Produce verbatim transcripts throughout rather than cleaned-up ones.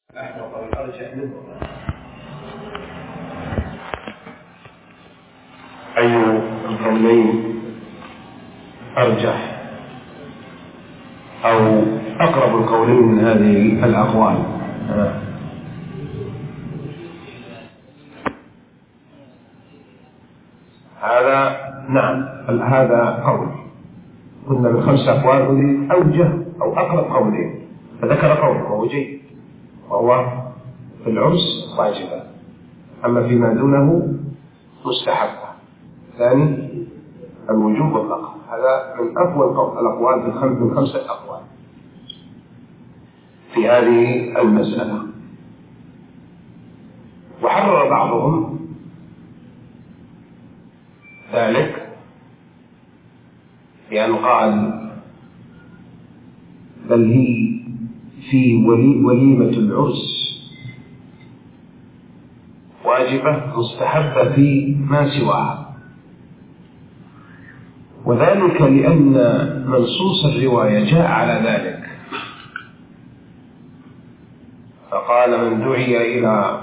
الأحوط أو الأرجح منه. أي القولين أرجح أو أقرب القولين من هذه الأقوال؟ هذا نعم، هذا قول. قلنا بالخمس أقوال أوجه أو أقرب قولين، فذكر قول وهو جيد وهو في العرس واجبا، أما فيما دونه مستحبا. ثاني الوجوب والنقل، هذا من أقوى الأقوال في الخمس من خمسة أقوال في هذه المسألة. وحرر بعضهم ذلك بأن قال بل هي في ولي وليمة العرس واجبة مستحبة في ما سواها، وذلك لأن منصوص الرواية جاء على ذلك، فقال من دعي إلى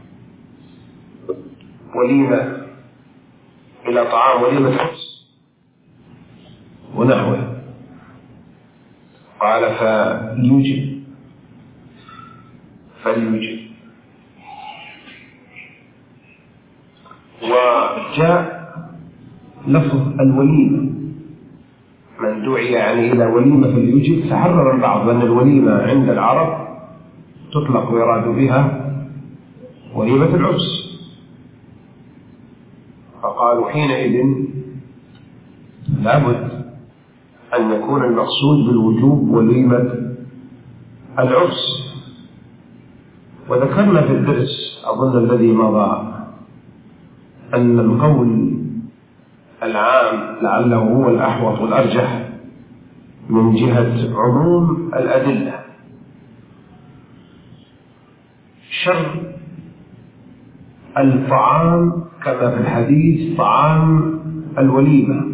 وليمة إلى طعام وليمة عرس ونحوه قال فليجب فليجب. وجاء لفظ الوليمة من دعي يعني إلى وليمة فليجب، فحرر البعض أن الوليمة عند العرب تطلق ويراد بها وليمة العرس، فقالوا حينئذ لابد أن يكون المقصود بالوجوب وليمة العرس. وذكرنا في الدرس أظن الذي مضى أن القول العام لعله هو الأحوط والأرجح من جهة عموم الأدلة. شر الطعام كما في الحديث طعام الوليمة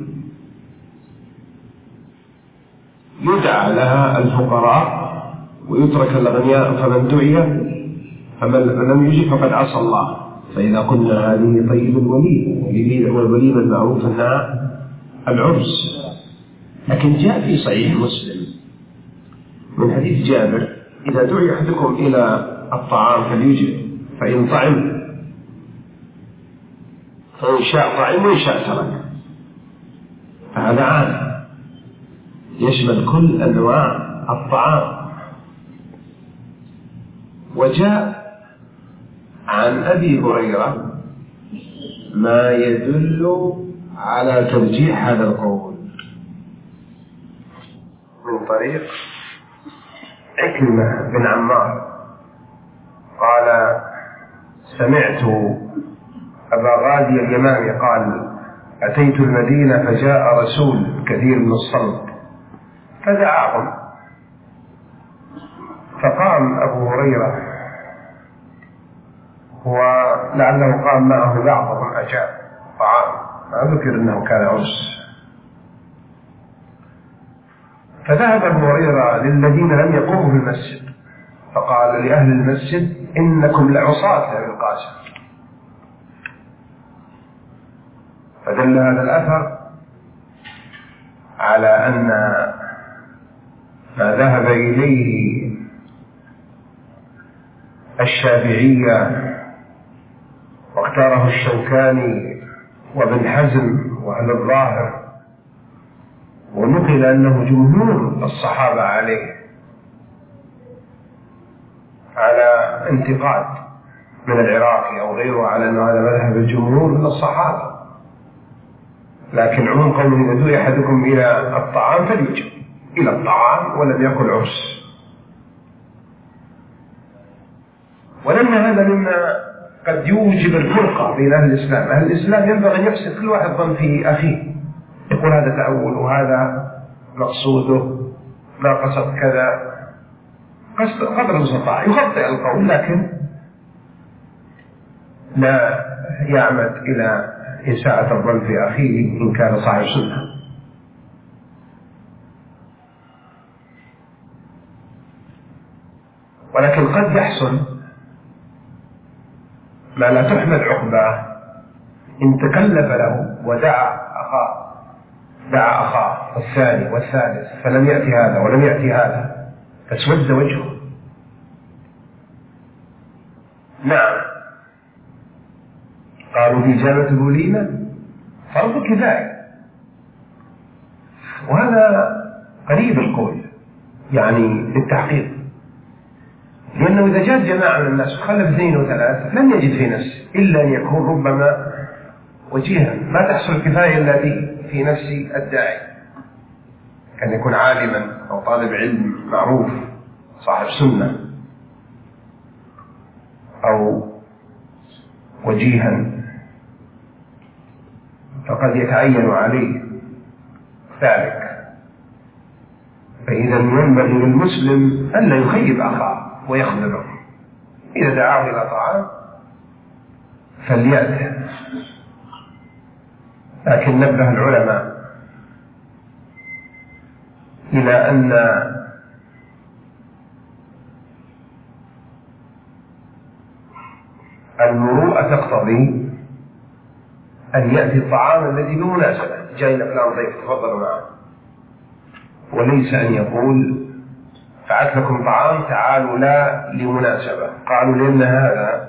يدعى لها الفقراء ويترك الأغنياء، فمن دعي فمن لم يجب فقد عصى الله. فإذا قلنا هذه طيب الوليمة والوليمة المعروف أنها العرس، لكن جاء في صحيح مسلم من حديث جابر إذا دعي أحدكم إلى الطعام فليجب، فإن طعم فإن شاء طعم وإن شاء ترك، فهذا عام يشمل كل أنواع الطعام. وجاء عن أبي هريرة ما يدل على ترجيح هذا القول من طريق عكرمة بن عمار قال سمعت أبا غازي اليمامي قال أتيت المدينة فجاء رسول كثير من الصلب فدعاهم، فقام أبو هريرة ولعله قام معه بعضهم أجاب طعام، ما ذكر أنه كان عرس. فذهب أبو هريرة للذين لم يقوموا في المسجد فقال لأهل المسجد إنكم لعصاة يا القاسم. فدل هذا الأثر على أن ما ذهب إليه الشافعية واختاره الشوكاني وابن حزم وأهل الظاهر ونقل أنه جمهور الصحابة عليه على انتقاد من العراقي أو غيره على أن هذا مذهب الجمهور من الصحابة، لكن عموم قوله إذا دعي أحدكم إلى الطعام فليجب إلى الطعام ولم يكن عرس. ولأن هذا مما قد يوجب الفرقة بين أهل الإسلام. أهل الإسلام ينبغي أن يفسد كل واحد ظن في أخيه، يقول هذا تأول وهذا مقصوده لا قصد كذا، قصد قدر المستطاع يخطئ القول لكن لا يعمد إلى إساءة الظن في أخيه إن كان صاحب سنة. ولكن قد يحصل ما لا تحمد عقباه إن تكلف له ودعا أخاه دعا أخاه والثاني والثالث فلم يأتي هذا ولم يأتي هذا فاسود وجهه. نعم قالوا في إجابة الوليمة فرض كفاية، وهذا قريب القول يعني بالتحقيق، لأنه إذا جاء جماعة من الناس وخلف اثنين وثلاثة لم يجد في نفسه إلا أن يكون ربما وجيها، ما تحصل الكفاية إلا به في نفس الداعي، كان يكون عالما أو طالب علم معروف صاحب سنة أو وجيها، فقد يتعين عليه ذلك. فإذا ينبغي للمسلم ألا يخيب أخاه ويخذله، إذا دعاه إلى طعام فليأته. لكن نبه العلماء إلى أن المروءة تقتضي أن يأتي الطعام الذي بمناسبة، جاينا فلان ضيف تفضلوا معه، وليس أن يقول فعلت لكم طعام تعالوا لا لمناسبة. قالوا لأن هذا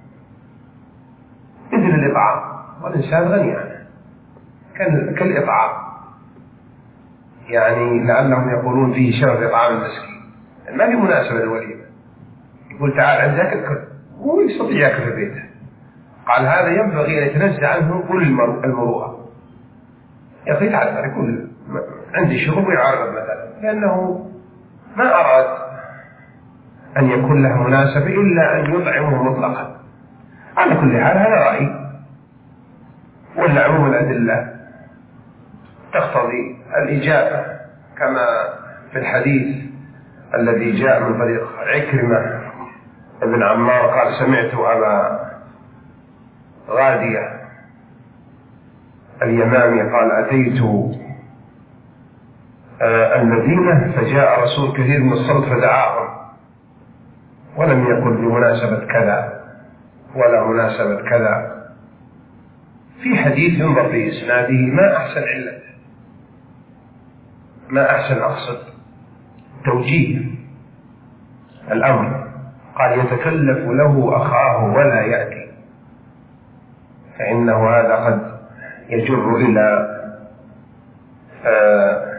مثل الإطعام والإنسان غني عنه كالإطعام، يعني لعلهم يقولون فيه شرف إطعام المسكين، ما بمناسبة الوليمة يقول تعال عندك الكل هو يستطيع يأكل في بيته. قال هذا ينبغي أن يتنزع عنه كل المروءة، يا أخي تعال يقول عندي شغل ويعرض مثلا، لأنه ما أراد أن يكون له مناسبة إلا أن يطعمه مطلقا. على كل حال هذا رأي، والعموم الأدلة تقتضي الإجابة، كما في الحديث الذي جاء من طريق عكرمة ابن عمار قال سمعت أبا غادية اليمامي قال أتيت المدينة فجاء رسول كثير من الصوت فدعاهم ولم يقل بمناسبة كذا ولا مناسبة كذا. في حديث ينظر في إسناده ما أحسن علته، ما أحسن أقصد توجيه الأمر. قال يتكلف له أخاه ولا يأتي، فإنه هذا قد يجر إلى آه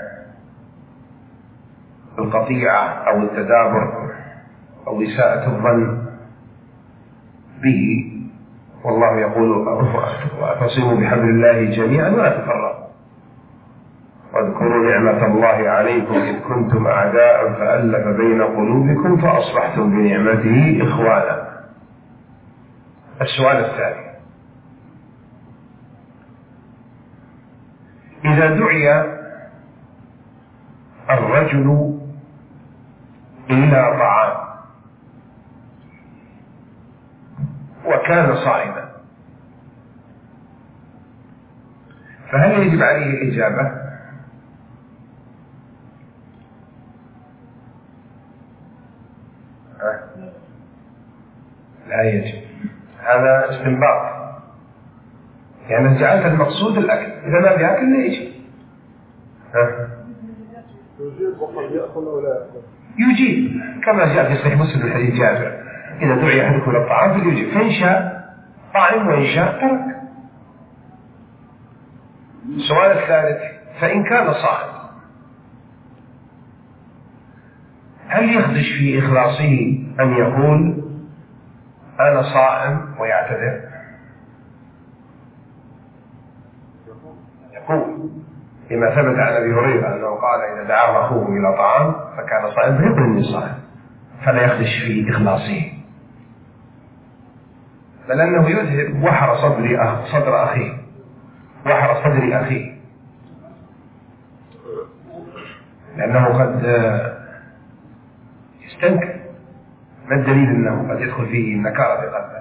القطيعة أو التدابر أو إساءة الظن به، والله يقول واعتصموا بحبل الله جميعا ولا تفرقوا واذكروا نعمة الله عليكم إذ كنتم أعداء فألف بين قلوبكم فأصبحتم بنعمته إخوانا. السؤال الثاني: إذا دعي الرجل إلى طعام وكان صائما فهل يجب عليه الإجابة؟ لا يجب، هذا استنباط، يعني جعلت المقصود الأكل، إذا ما بيأكل لا يجب. يجيب كما جاء في صحيح مسلم الحديث جابر إذا دعي أحدكم إلى الطعام فليجيب، فإن شاء طعم وإن شاء ترك. السؤال الثالث: فإن كان صائم هل يخدش في إخلاصه أن يقول أنا صائم ويعتذر؟ يقول لما ثبت عن أبي هريرة أنه قال إذا دعاه أخوه إلى طعام فكان صائم فيقول إني صائم، فلا يخدش في إخلاصه، بل أنه يذهب وحر صدر أخ صدر أخيه وحر صدر أخيه، لأنه قد يستنكر. ما الدليل أنه قد يدخل فيه النكارة في قلبه؟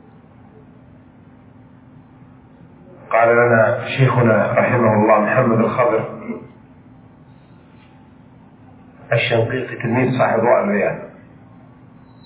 قال لنا شيخنا رحمه الله محمد الخضر الشنقيطي تلميذ صاحب ضوء البيان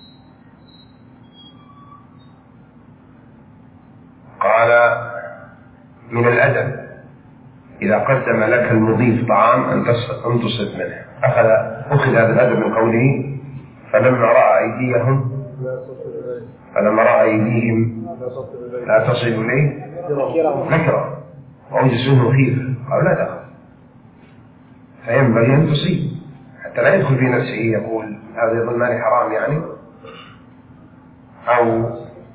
قال من الأدب إذا قدم لك المضيف طعام أن تصب منه. أخذ أخذ هذا الأدب من قوله فلما رأى أيديهم فلما رأى أيديهم لا تصل إليه نكرة وأوجس منه خيفة قال لا تأخذ، فينبغي أن تصيب حتى لا يدخل في نفسه يقول هذا يظن مالي حرام يعني، أو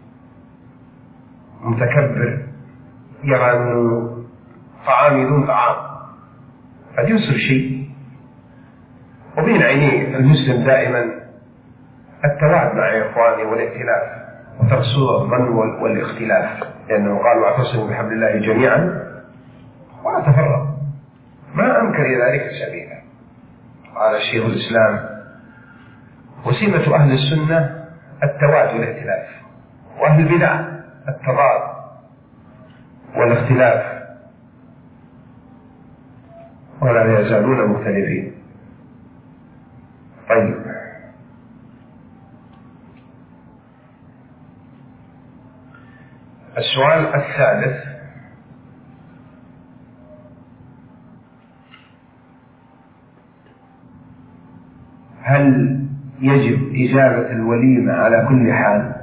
متكبر يرى أنه طعامي دون طعام قد يوصل شيء. وبين عينيه المسلم دائما التواد مع إخوانه والائتلاف وترك سوء الظن والاختلاف، لأنه قال واعتصموا بحبل الله جميعا ولا تفرقوا، ما أنكر إلى ذلك سبيلا. قال شيخ الإسلام وسمة أهل السنة التواد والائتلاف، وأهل البدع التضاد والاختلاف ولا يزالون مختلفين. طيب السؤال الثالث هل يجب إجابة الوليمة على كل حال؟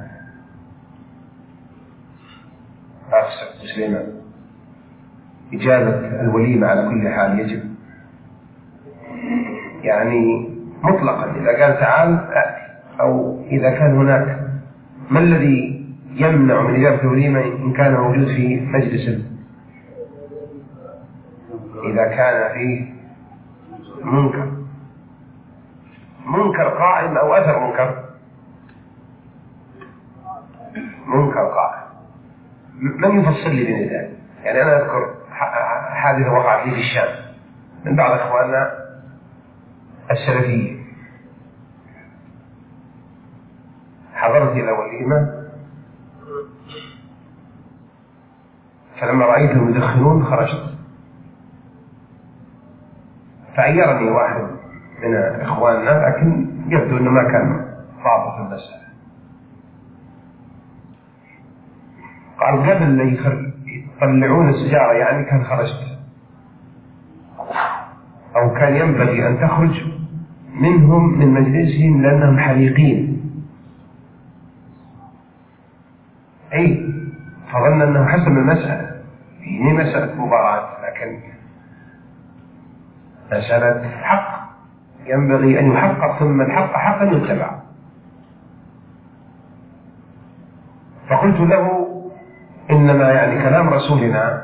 أفسر مسلما إجابة الوليمة على كل حال يجب، يعني مطلقا إذا قال تعال أتي، أو إذا كان هناك ما الذي يمنع من إجابة الوليمة إن كان موجود في مجلس؟ إذا كان فيه منكر منكر قائم أو أثر منكر منكر قائم. من يفصل لي بين ذلك؟ يعني أنا أذكر حادثة وقعت لي في الشام من بعض أخواننا السلفيين، حضرت إلى وليمة فلما رأيتهم يدخنون خرجت، فعيرني واحد من إخواننا لكن يبدو أنه ما كان ضابط في المسألة، قال قبل لا يطلعون السجارة يعني كان خرجت، أو كان ينبغي أن تخرج منهم من مجلسهم لأنهم حريقين. أي فظن أنه حسم المسألة، هي مسألة مباراة لكن مسألة حق ينبغي أن يحقق، ثم الحق حقا يتبع. فقلت له إنما يعني كلام رسولنا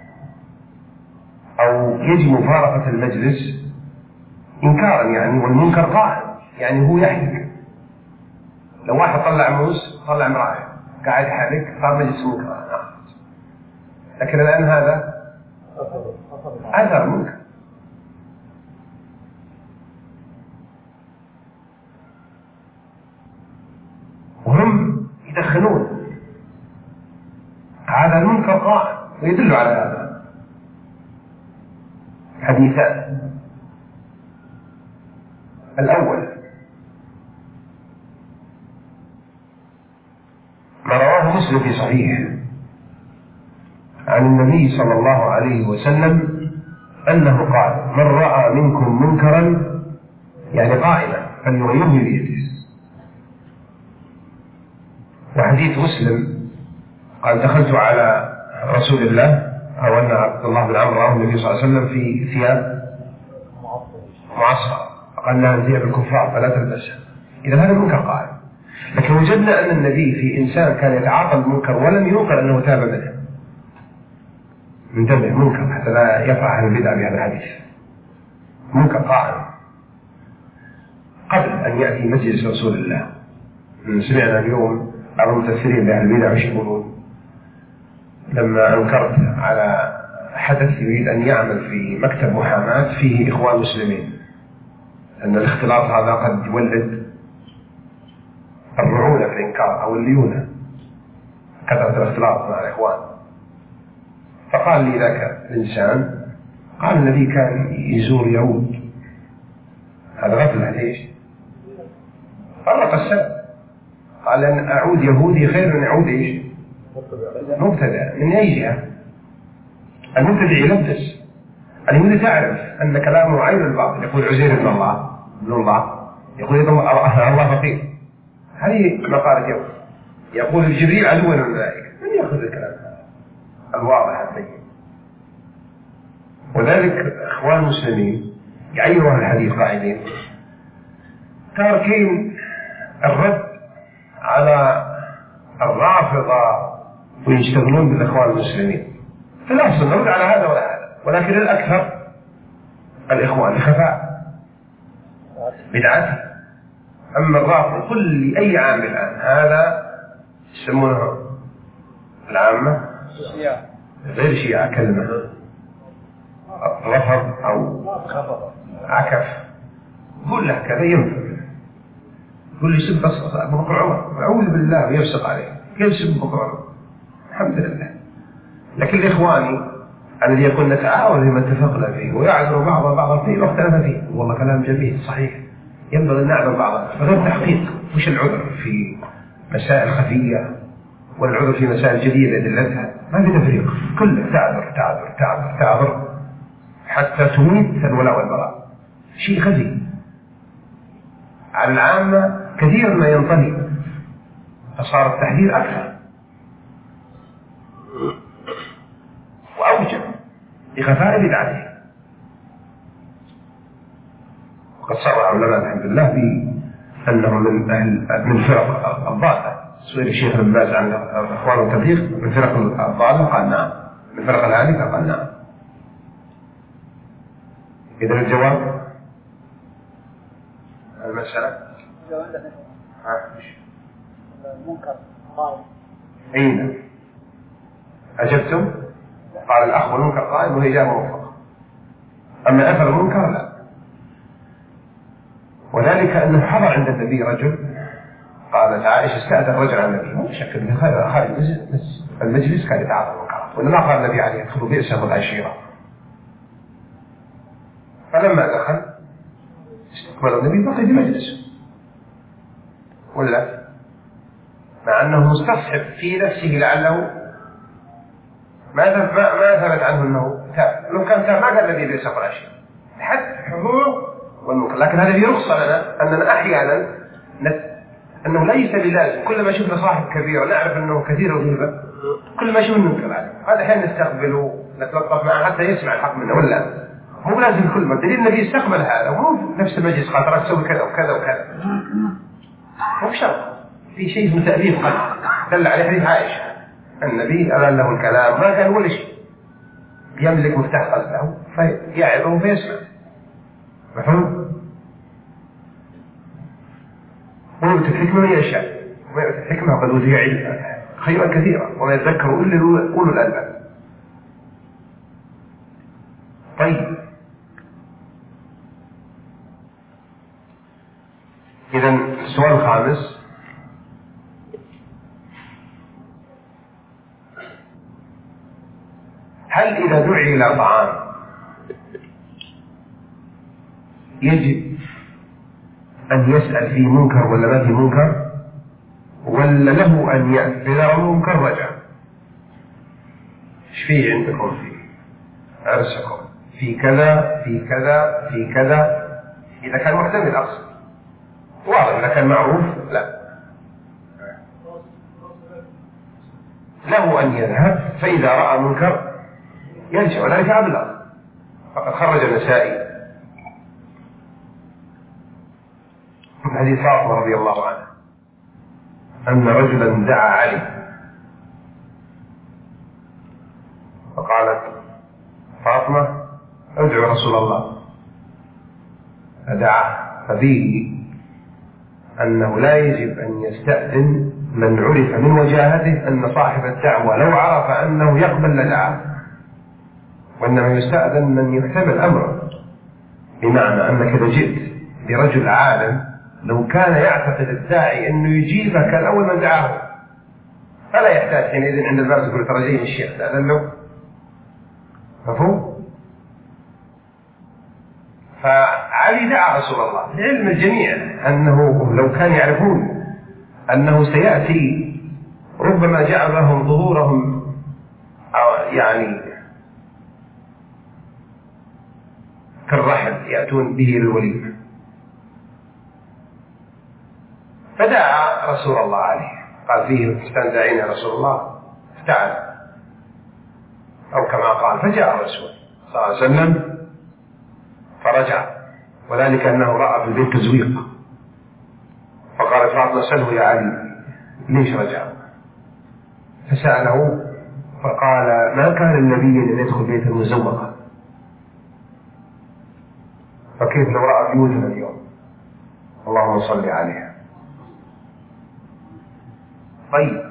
أو يجب مفارقة المجلس إنكارا يعني، والمنكر قائم يعني هو يحرق. لو واحد طلع موس طلع امرأة قاعد يحرق صار مجلس منكر، لكن الآن هذا أثر منكر. وهم يدخنون، هذا المنكر قائم ويدل على هذا حديثان. الأول ما رواه مسلم في صحيحه عن النبي صلى الله عليه وسلم أنه قال من رأى منكم منكرا يعني قائما فليغيره بيده. وحديث مسلم قال دخلت على رسول الله أو أن عبد الله بن عمرو رأى النبي صلى الله عليه وسلم في ثياب معصفرة فقال لها ثياب الكفار فلا تلبسها. إذا هذا منكر قائم، لكن وجدنا أن النبي في إنسان كان يتعاطى المنكر ولم ينكر أنه تاب منه، منتبه منكر حتى لا يقع أهل البدع بهذا الحديث، منكر قائم قبل أن يأتي مجلس رسول الله. سمعنا اليوم بعض المتأثرين بأهل البدع وش يقولون لما أنكرت على حدث يريد أن يعمل في مكتب محاماة فيه إخوان مسلمين أن الاختلاط هذا قد يولد الرعونة في الإنكار أو الليونة، كثرة الاختلاط مع الإخوان. فقال لي ذاك الإنسان قال النبي كان يزور يهود، هذا غفلة ليش؟ فرق السبب، قال أن أعود يهودي خير من أعود إيش؟ مبتدع من أي جهة؟ المبتدع يلبس. اليهود تعرف أن كلامه عين الباطل، يقول عزير ابن الله ابن الله، يقول الله فقير، هذه مقالة يوم. يقول الجبريل عدو الملائكة، من يأخذ الكلام الواضح البين؟ وذلك إخوان المسلمين يعيروا الحديث قاعدين تاركين الرد على الرافضة ويشتغلون بالإخوان المسلمين، فلا أصل نرد على هذا ولا هذا، ولكن الأكثر الإخوان لخفاء بدعته. أما الرافض كل أي عام الآن هذا يسمونه العامة غير شيعة، كلمة رفض أو عكف كلها كذا ينفع. كل يسب أبو بكر عمر أعوذ بالله ويفسق عليه، كيف يسب أبو بكر عمر؟ الحمد لله. لكن الإخواني الذي يقول نتعاون فيما اتفقنا فيه ويعذر بعض بعضا فيه واختلف فيه، والله كلام جميل صحيح، ينبغي أن نعذر بعضا بغير تحقيق. وش العذر في مسائل خفية والعذر في مسائل جديدة أدلتها؟ ما في تفريق، كله تعذر تعذر تعذر تعذر حتى تميت الولاء والبراء. شيء خزي على العامة كثير ما ينطلي، فصار التحذير أكثر وأوجب لخفاء بدعته. وقد صرح علماء الحمد لله بأنه من أهل من فرق الضالة. سئل الشيخ ابن باز عن إخوان التبليغ من فرق الضالة قال نعم، من فرق الهالكة قال نعم. إذا الجواب المسألة المنكر قائم. أين أجبتم؟ قال الأخ والمنكر قائم وهي إجابة موفقة. أما أثر المنكر لا. وذلك أنه حضر عند النبي رجل، قالت عائشة استأذن رجل عن النبي، ما شك أنه خارج المجلس كان يتعاطى المنكرات، وإنما قال النبي عليه ادخلوا بئسهم العشيرة. فلما دخل استقبل النبي بقي في مجلسه، ولا مع أنه مستصحب في نفسه لعله ما ما ثبت عنه أنه تاب. لو كان تاب ما قال النبي بئسهم العشيرة حتى حضور والمنكر. لكن هذا في رخصة لنا أننا أحيانا نت... أنه ليس بلازم كل ما شفنا صاحب كبير نعرف أنه كثير الغيبة كل ما شفنا ننكر عليه. هذا حين نستقبله نتلطف معه حتى يسمع الحق منه، ولا هو لازم كل ما دليل النبي استقبل هذا وهو نفس المجلس قال ترى تسوي كذا وكذا وكذا، مو شرط في شيء اسمه تأليف قلب دل عليه حديث عائشة النبي أذن له الكلام ما قال ولا شيء، يملك مفتاح قلبه فيعظه فيسمع. مفهوم؟ ويؤتي الحكمة من يشاء ويؤتي الحكمة قد أوتي علما خيرا كثيرا وما يذكر إلا أولو الألباب. طيب إذا السؤال الخامس: هل إذا دعي إلى طعام يجب أن يسأل فيه منكر ولا ما فيه منكر، ولا له أن يأتي إذا منكر رجع؟ إيش فيه عندكم فيه أرسكم في كذا في كذا في كذا؟ إذا كان محتمل أقصد واضح، إذا كان معروف لا، له أن يذهب فإذا رأى منكر يرجع، وذلك أبلغ. فقد خرج النسائي من حديث فاطمة رضي الله عنها أن رجلا دعا علي فقالت فاطمة ادعو رسول الله، فدعا، ففيه أنه لا يجب أن يستأذن من عرف من وجاهته أن صاحب الدعوة لو عرف أنه يقبل لدعاه، وإنما يستأذن من يحتمل أمره. بمعنى أنك إذا جئت برجل عالم لو كان يعتقد الداعي أنه يجيبك الأول من دعاه فلا يحتاج حينئذ عند الباب تقول ترى جاي الشيخ تأذن له. مفهوم؟ فعلي دعا رسول الله لعلم الجميع أنه لو كان يعرفون أنه سيأتي ربما جعل لهم ظهورهم أو يعني كالرحل يأتون به للوليمة. فدعا رسول الله عليه، قال فيه فلان داعين يا رسول الله تعال، أو كما قال. فجاء الرسول صلى الله عليه وسلم فرجع، وذلك أنه رأى في البيت تزويق، فقالت فاطمة سله يا علي ليش رجع؟ فسأله فقال ما كان النبي أن يدخل بيتا مزوقا، فكيف لو رأى بيوتنا اليوم؟ اللهم صل عليها. طيب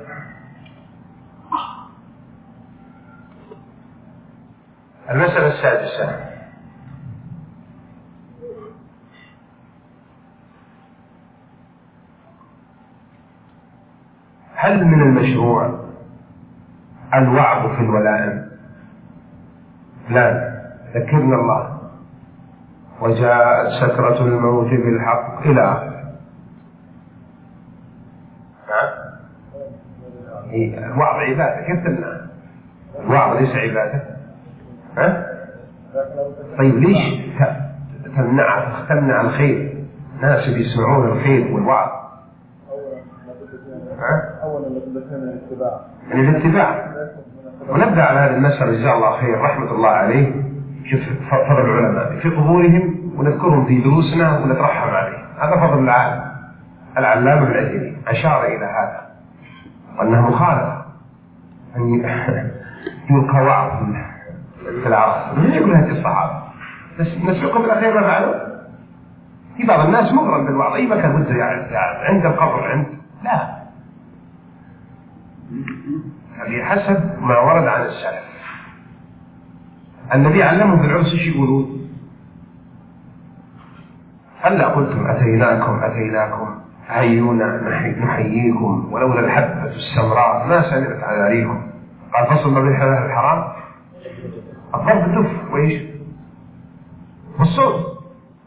المسألة السادسة، هل من المشروع الوعظ في الولائم؟ لا، ذكرنا الله وجاءت سكرة الموت بالحق إلى آخره. الوعظ عبادة، كيف تمنع؟ الوعظ ليس عبادة؟ ها؟ طيب ليش تمنع تمنع الخير؟ الناس بيسمعون الخير والوعظ. أولا لابد من الاتباع، يعني الاتباع. ونبدأ على هذه المسألة جزاه الله خير رحمة الله عليه. شوف فضل العلماء في قبورهم ونذكرهم في دروسنا ونترحم عليه، هذا فضل العالم. العلامة العثيمين أشار إلى هذا وأنه مخالف أن يلقى وعظ في العرض من يقول هذه الصحابة نسلكهم بالأخير ما فعلوا. في بعض الناس مغرم بالوعظ أي مكان وده يعني عند القبر عند لا، بحسب ما ورد عن السلف. النبي علمهم بالعرس ايش يقولون؟ هلا قلتم أتيناكم أتيناكم هيونا نحييكم ولولا الحبة السمراء ما سمعت عليكم. قال فصل ما بين الحلال والحرام الضرب تف وإيش والصوت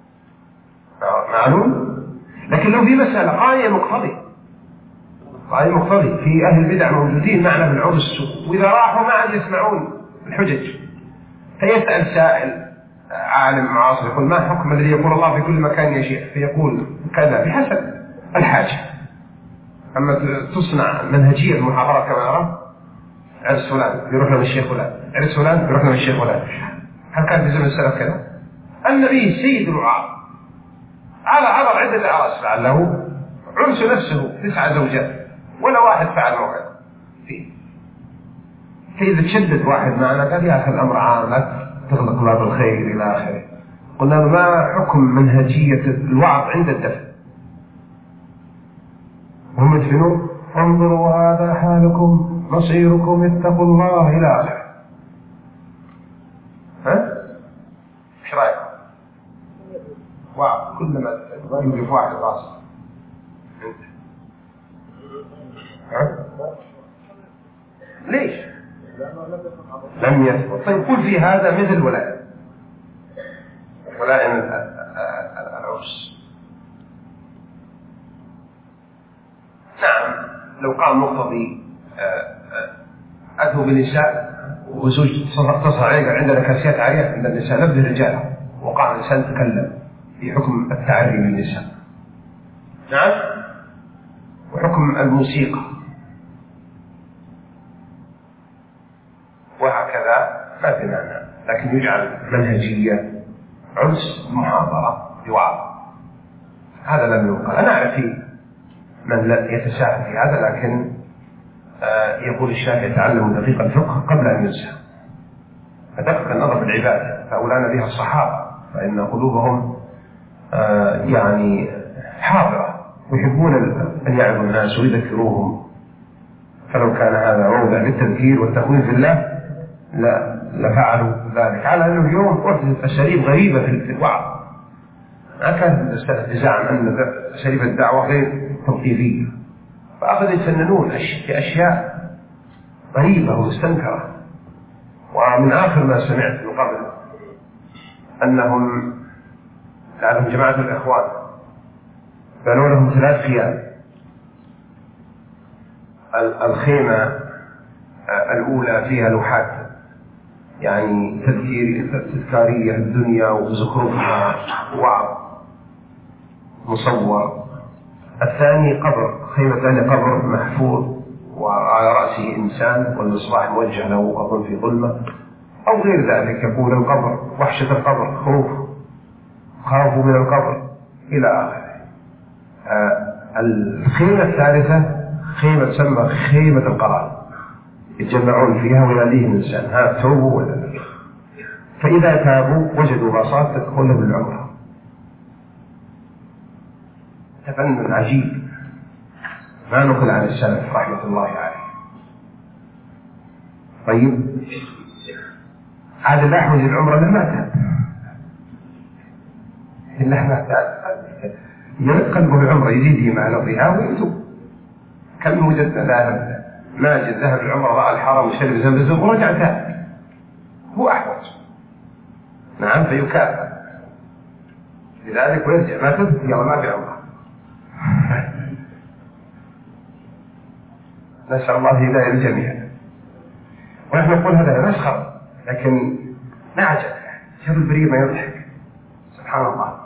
معلوم. لكن لو في مسألة قاية مقتضي قاية مقتضي في أهل البدع موجودين معنا بالعرس، وإذا راحوا ما عاد يسمعون الحجج، فيسأل سائل عالم معاصر يقول ما حكم الذي يقول الله في كل مكان يا شيخ؟ فيقول كذا بحسب الحاجة. أما تصنع منهجية المحاضرة كما نرى عرس فلان يروح له الشيخ فلان، عرس فلان يروح له الشيخ فلان. هل كان في زمن السلف كذا؟ النبي سيد الوعاظ على عبر عدة أعراس، لعله عرس نفسه تسعة زوجات ولا واحد فعل موعد فيه. فإذا تشدد واحد معنا قال يا أخي الأمر عام لا تغلق باب الخير إلى آخره. قلنا ما حكم منهجية الوعظ عند الدفن؟ هم يدفنون انظروا هذا حالكم مصيركم اتقوا الله إلى آخره. ها؟ ايش رايكم؟ واو كلما يوقف واحد راسه ها؟ ليش؟ لم يثبت. طيب قل في هذا مثل ولائم ولائم العرس. نعم لو قام مقتضي أتوا بالنساء وزوج تصل عليك عندنا كاسيات عالية عند النساء نبذ الرجال، وقام الإنسان تكلم في حكم التعري للنساء. نعم وحكم الموسيقى وهكذا ما في معنى، لكن يجعل منهجية عرس محاضرة بوعظ هذا لم يقال. أنا أعرف من يتساهل في هذا، لكن آه يقول الشافعي يتعلم دقيق الفقه قبل أن ينسى. فدقق النظر في العبادة فأولانا بها الصحابة، فإن قلوبهم آه يعني حاضرة ويحبون أن يعظوا الناس ويذكروهم. فلو كان هذا موضع للتذكير والتخويف في الله لا لفعلوا ذلك، على أنه اليوم أحدثت أساليب غريبة في الوعظ. ما كان السلف يزعم أن أساليب الدعوة غير توقيفية، فأخذوا يتفننون في أشياء غريبة ومستنكرة. ومن آخر ما سمعت من قبل أنهم لعلهم جماعة الإخوان بنوا لهم ثلاث خيام، الخيمة الأولى فيها لوحات يعني تذكارية الدنيا وزخرفها ووعظ مصور. الثاني قبر، خيمة ثانية قبر محفور وعلى رأسه إنسان والمصباح موجه له أظن في ظلمة أو غير ذلك. يقول القبر وحشة القبر، خوف خافوا من القبر إلى آخره. آه الخيمة الثالثة خيمة تسمى خيمة القرار، يتجمعون فيها ويناديهم الإنسان ها توبوا ولا لا، فإذا تابوا وجدوا باصات تدخلهم بالعمرة. تفنن عجيب ما نقل عن السلف رحمة الله عليه. طيب عاد لا يحوز العمرة لما تاب إلا ما تاب يقلبه العمرة يزيد إيمانه بها ويتوب. كم وجدنا ذهب ماجد ذهب العمرة رأى الحرم وشرب زمزم ورجع تاب، هو أحوج. نعم فيكافئ لذلك ويرجع ما تب يلا ما في عمرة. نسأل الله هداية الجميع. ونحن نقول هذا نسخر لكن نعجب، شر البريء ما يضحك سبحان الله.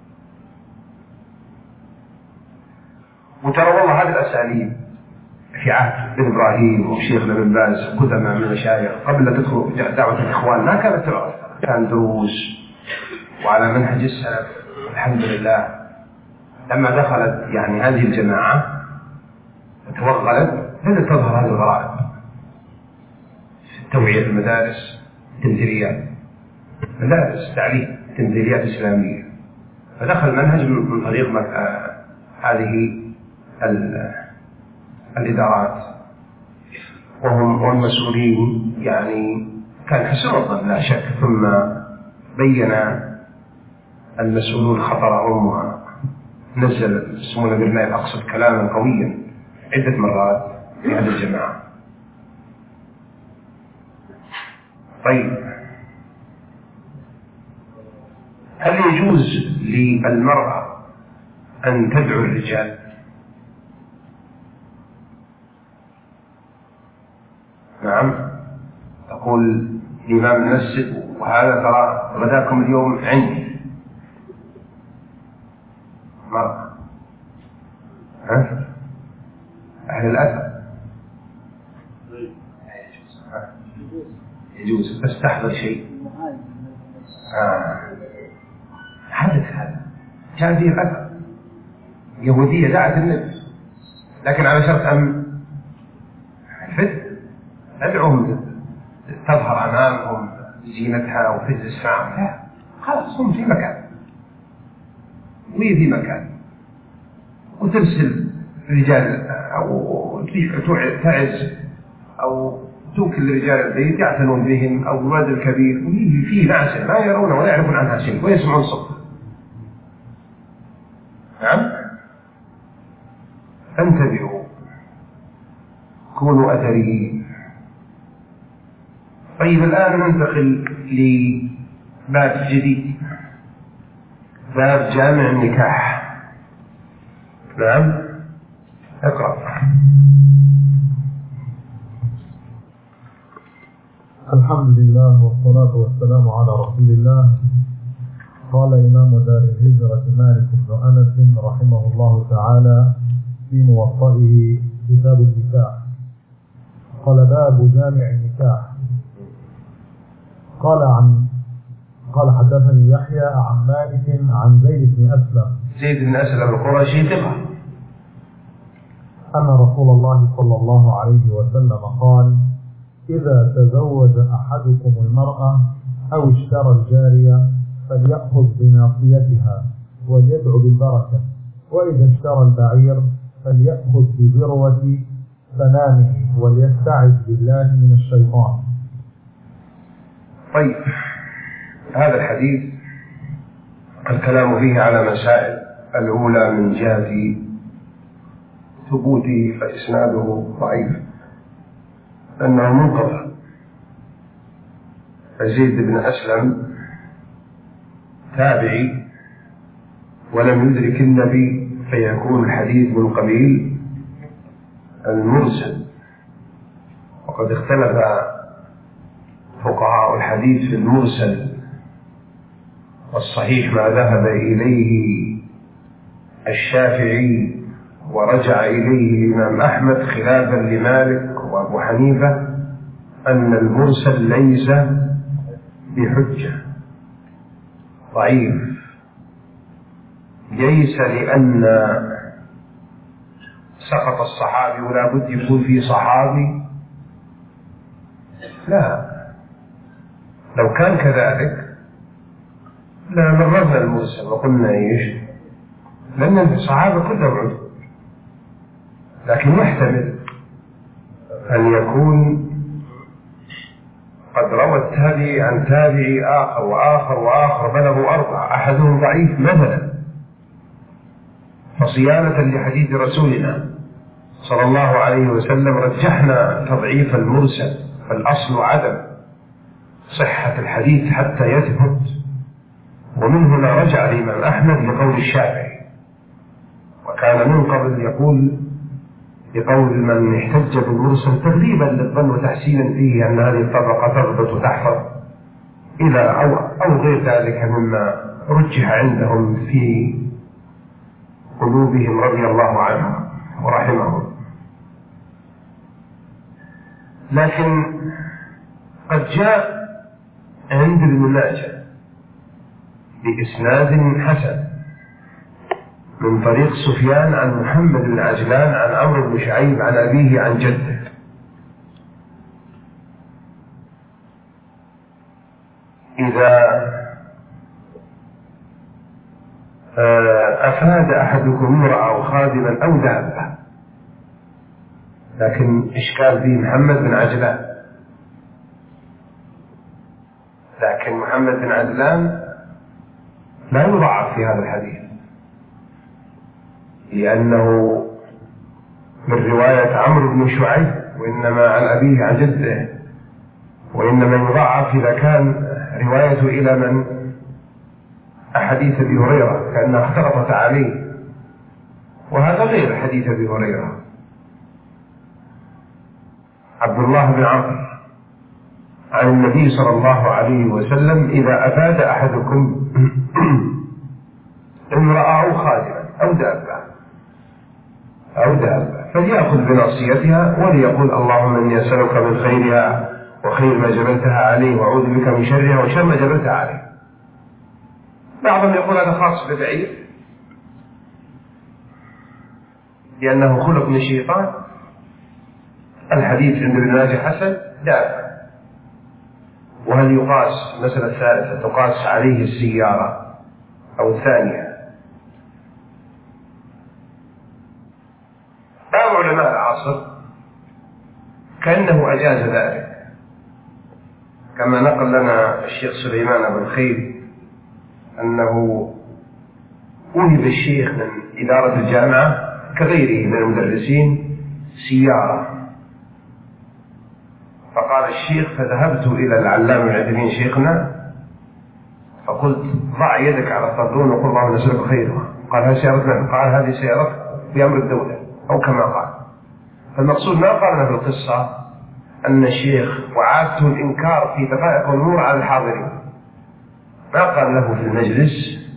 وترى والله هذه الأساليب في عهد بن إبراهيم وشيخنا بن باز قدما من المشايخ قبل لا تدخل دعوة الإخوان ما كانت تعرف، كان دروس وعلى منهج السلف. الحمد لله لما دخلت يعني هذه الجماعة وتوغلت بدأت تظهر هذه الغرائب في التوعية في المدارس، تمثيليات مدارس تعليم تمثيليات إسلامية، فدخل منهج من طريق هذه الإدارات وهم والمسؤولين يعني كان حسن الظن لا شك. ثم بين المسؤولون خطرهم ونزل اسمه بالماء الأقصد كلاما قويا عدة مرات في هذه الجماعة. طيب هل يجوز للمرأة أن تدعو الرجال؟ نعم تقول الإمام المسجد وهذا ترى غداكم اليوم عندي مرأة ها؟ أهل الأثر يجوز بس تحضر شيء آه. حدث هذا كان فيه الأثر يهودية دعت النبي لكن على شرط أن فتن ندعوهم تظهر أمامهم زينتها وتجلس معهم، لا خلاص هم في مكان وهي في مكان وترسل رجال أو تعز أو توكل رجال البيت يعتنون بهم أو الولد الكبير وهي فيه ناس لا يرون ولا يعرفون عنها شيء ويسمعون صوت. نعم انتبهوا كونوا أثريين. طيب الآن ننتقل لباب جديد، باب جامع النكاح. نعم اقرأ. الحمد لله والصلاة والسلام على رسول الله. قال إمام دار الهجرة مالك بن أنس رحمه الله تعالى في موطئه كتاب النكاح قال باب جامع النكاح. قال عن قال حدثني يحيى عن مالك عن زيد بن أسلم زيد بن أسلم القرشي ثقة أن رسول الله صلى الله عليه وسلم قال إذا تزوج أحدكم المرأة أو اشترى الجارية فليأخذ بناصيتها وليدعو بالبركة، وإذا اشترى البعير فليأخذ بذروة سنامه وليستعذ بالله من الشيطان. طيب هذا الحديث الكلام فيه على مسائل. الأولى من جهة ثبوته فإسناده ضعيف أنه منقطع، فزيد بن أسلم تابعي ولم يدرك النبي فيكون الحديث من قبيل المرسل. وقد اختلف فقهاء الحديث في المرسل، والصحيح ما ذهب إليه الشافعي ورجع إليه الإمام أحمد خلافا لمالك وأبو حنيفة، أن المرسل ليس بحجة، ضعيف، ليس لأن سقط الصحابي ولا بد يكون في صحابي، لا، لو كان كذلك لمررنا المرسل وقلنا ايش؟ لأن الصحابة كلهم عدل، لكن محتمل أن يكون قد روى التابعي عن تابعي آخر وآخر وآخر بلغوا أربعة، أحدهم ضعيف مثلا، فصيانة لحديث رسولنا صلى الله عليه وسلم رجحنا تضعيف المرسل، فالأصل عدم صحة الحديث حتى يثبت. ومن هنا رجع الإمام أحمد لقول الشافعي، وكان من قبل يقول بقول من احتج بالمرسل تغليبا للظن وتحسينا فيه أن هذه الطبقة تضبط وتحفظ إلى أو, أو غير ذلك مما رجح عندهم في قلوبهم رضي الله عنهم ورحمهم. لكن قد جاء عند ابن ماجه بإسناد حسن من طريق سفيان عن محمد بن عجلان عن عمرو بن شعيب عن أبيه عن جده، إذا أفاد أحدكم امرأة أو خادما أو دابة، لكن إشكال فيه محمد بن عجلان، لكن محمد بن عجلان لا يضعف في هذا الحديث، لأنه من رواية عمرو بن شعيب وإنما عن أبيه عن جده، وإنما يضعف إذا كان روايته إلى من أحاديث أبي هريرة كأنها اختلطت عليه، وهذا غير حديث أبي هريرة. عبد الله بن عمرو عن النبي صلى الله عليه وسلم إذا أفاد أحدكم امرأة أو خادما أو دابة أو دابة فليأخذ بناصيتها وليقول اللهم إني أسألك من خيرها وخير ما جبلتها عليه وأعوذ بك من شرها وشر ما جبلتها عليه. بعضهم يقول هذا خاص بالبعير لأنه خلق من الشيطان. الحديث عند ابن ماجه حسن دابة. وهل يقاس مسألة ثالثة تقاس عليه السيارة أو الثانية؟ بعض علماء العصر كأنه أجاز ذلك، كما نقل لنا الشيخ سليمان بن خير أنه وهب الشيخ من إدارة الجامعة كغيره من المدرسين سيارة، فقال الشيخ فذهبت إلى العلام العثيمين شيخنا فقلت ضع يدك على الطردون وقل اللهم نسألك خيرها. قال هذه سيارتنا؟ قال هذه سيارتك بأمر الدولة أو كما قال. فالمقصود ما قالنا في القصة أن الشيخ وعادته الإنكار في دقائق الأمور على الحاضرين، ما قال له في المجلس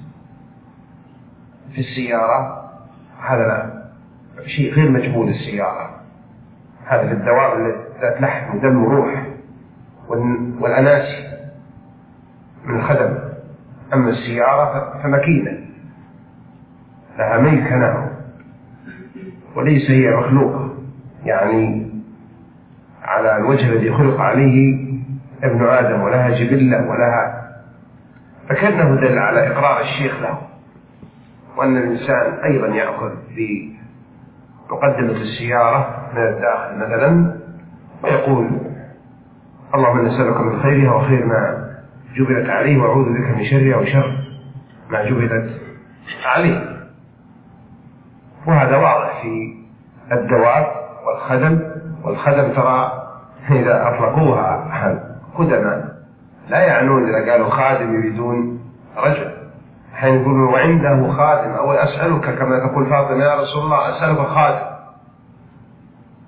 في السيارة هذا لا شيء غير مجهول. السيارة هذا في الدوام ذات لحم ودم وروح والأناسي من الخدم، أما السيارة فمكينة لها ميكنة وليس هي مخلوقة يعني على الوجه الذي خلق عليه ابن آدم، ولها جبلة ولها، فكأنه دل على إقرار الشيخ له، وأن الإنسان أيضا يأخذ في مقدمة السيارة من الداخل مثلا ويقول اللهم نسألك من خيرها وخير ما جبلت عليه وأعوذ بك من شرها وشر ما جبلت عليه. وهذا واضح في الدواب والخدم. والخدم ترى إذا أطلقوها خدما لا يعنون إذا قالوا خادم يريدون رجل، حين يقولوا وعنده خادم أو أسألك كما تقول فاطمة يا رسول الله أسألك خادم،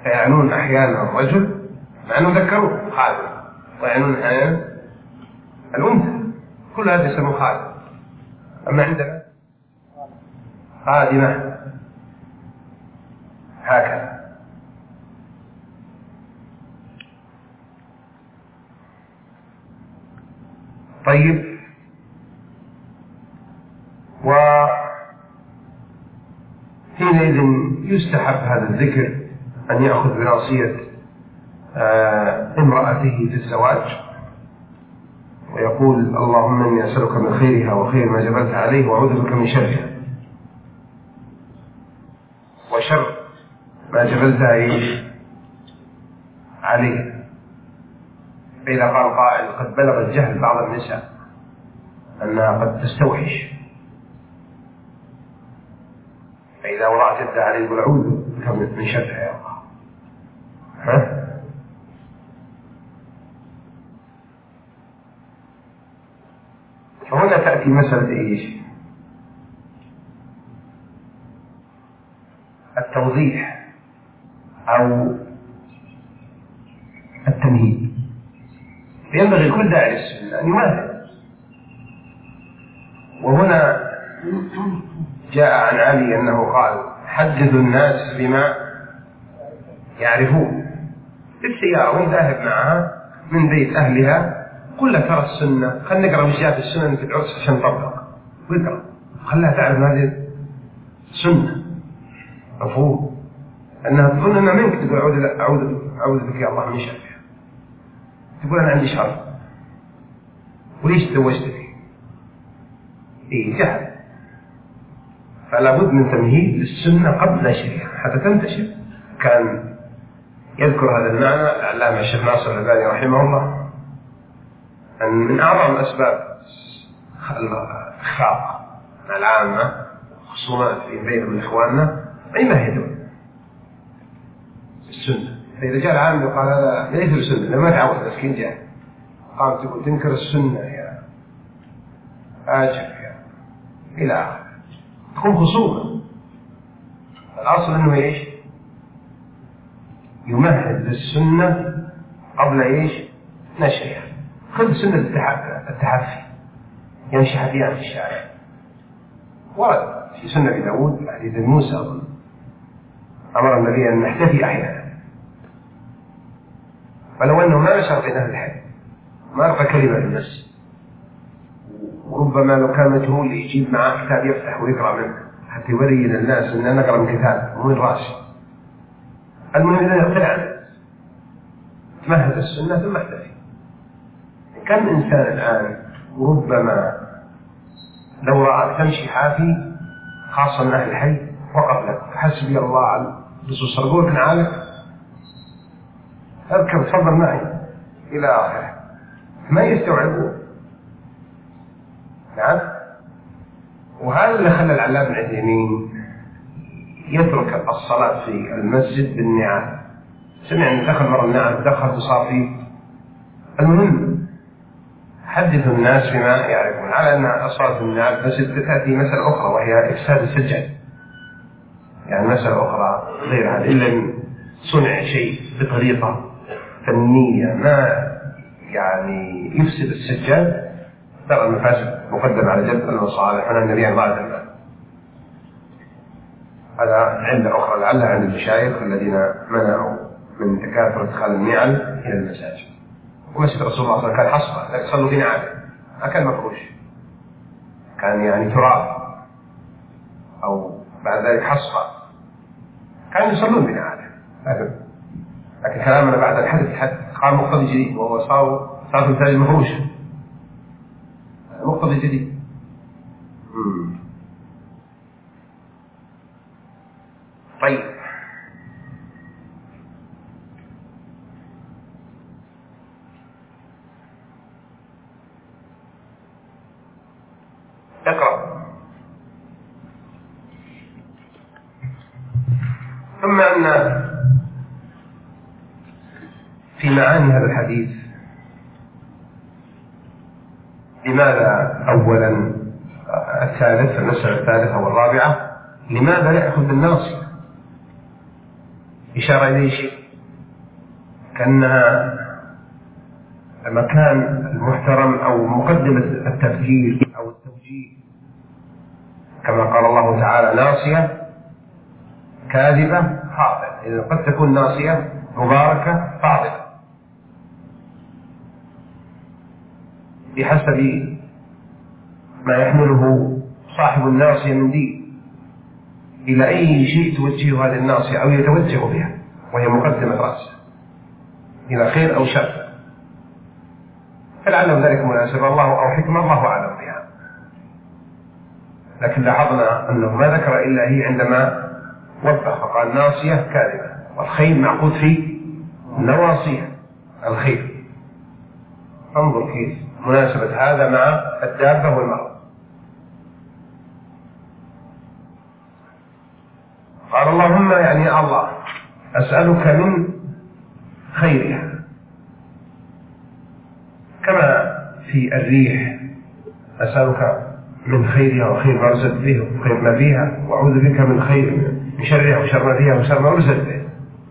فيعنون أحيانا الرجل مع أنه ذكروه خادم، ويعنون أحيانا الأنثى، كل هذا يسمى خادم. أما عندنا خادمة هكذا. طيب، وحينئذ يستحب هذا الذكر أن يأخذ بناصية امرأته في الزواج ويقول اللهم إني أسألك من خيرها وخير ما جبلت عليه وأعوذ بك من شرها وشر ما جبلت عليه. فإذا قال قائل قد بلغ الجهل بعض النساء أنها قد تستوحش، فإذا وضعت يدها عليه يقول أعوذ بك من شرها يا الله. ها؟ فهنا تأتي مسألة إيش؟ التوضيح أو التمهيد. ينبغي كل داعي السنة أن يمهد. وهنا جاء عن علي أنه قال حدثوا الناس بما يعرفون. في السيارة وانت ذاهب معها من بيت أهلها قل لها ترى السنة، خلنا نقرأ وش جاء في السنة في العرس عشان نطبق، واقرأ خلها تعرف هذه السنة. مفهوم؟ أنها تظن أنها منك تقول أعوذ أعوذ أعوذ بك يا الله من شرها، تقول أنا عندي شر وليش تزوجت فيه؟ إيه جهل. فلا بد من تمهيد للسنة قبل نشرها حتى تنتشر. كان يذكر هذا المعنى العلامة الشيخ ناصر الألباني رحمه الله أن من أعظم أسباب الخاطئ العامة خصومات في بينهم من إخواننا ما يمهدون السنة. فإذا جاء العام وقال هذا ليس السنة لما تعود مسكين جاء قام تقول تنكر السنة يا آجر يا إلى آخر، تكون خصومة. الأصل أنه إيش؟ يمهد للسنة قبل إيش؟ نشرها. خذ سنة التحفي يمشي حفيان في الشارع، ورد في سنة داود حديث موسى أمر النبي أن نحتفي أحيانا، فلو أنه ما نشر بين أهل الحي ما ألقى كلمة في المسجد، وربما لو كان مجهول يجيب معه كتاب يفتح ويقرأ منه حتى يوري الناس أننا نقرأ من كتاب مو من راسي. المهم إذا يقتل عنه تمهد السنة ثم احتفي. كم إنسان الآن وربما لو رأى تمشي حافي خاصة من أهل الحي وقف لك حسبي الله على بسوس رجولك نعالك أذكر تفضل معي إلى آخره، ما يستوعبون. نعم. وهذا اللي خلى العلامة بن عثيمين يترك الصلاة في المسجد بالنعال. سمع أن دخل مرة النعال دخل وصار فيه. المهم حدثوا الناس بما يعرفون، على أن الصلاة بالنعال بس تأتي مسألة أخرى وهي إفساد السجاد، يعني مسألة أخرى غير هذا، إلا أن صنع شيء بطريقة فنية ما يعني يفسد السجاد، ترى المفاسد مقدم على جلب المصالح. أنا النبي عن بعض المال هذا علة أخرى لعلها عند المشايخ الذين منعوا من تكاثر ادخال النعل إلى المساجد. ومسجد رسول الله صلى الله عليه وسلم كان حصبة لا يصلوا في نعال، ما كان مفروش، كان يعني تراب أو بعد ذلك حصبة، كانوا يصلون بنعاله. لكن لكن كلامنا بعد الحدث حد قام مقتضي جديد وهو صار صار مثال المفروش مقتضي جديد. مم. طيب اقرأ. ثم أن في معاني هذا الحديث لماذا أولا الثالث المسألة الثالثة والرابعة لماذا لا يأخذ بالناصية؟ إشارة إليه شيء كأنها المكان المحترم أو مقدمة التفكير أو التوجيه، كما قال الله تعالى ناصية كاذبة خاطئة. إذا قد تكون ناصية مباركة فاضلة بحسب ما يحمله صاحب الناصية من دين إلى أي شيء توجه هذه الناصية أو يتوجه بها، وهي مقدمة رأسه إلى خير أو شر، فلعل ذلك مناسب الله أو حكمة الله أعلم بها. لكن لاحظنا أنه ما ذكر إلا هي عندما وضح فقال ناصية كاذبة، والخيل معقود في نواصيها الخيل. انظر كيف مناسبة هذا مع الدابة والمرأة. قال اللهم يعني الله أسألك من خيرها، كما في الريح أسألك من خيرها وخير ما أرسلت به وخير ما فيها، وأعوذ بك من خير من شرها وشر ما فيها وشر ما أرسلت به.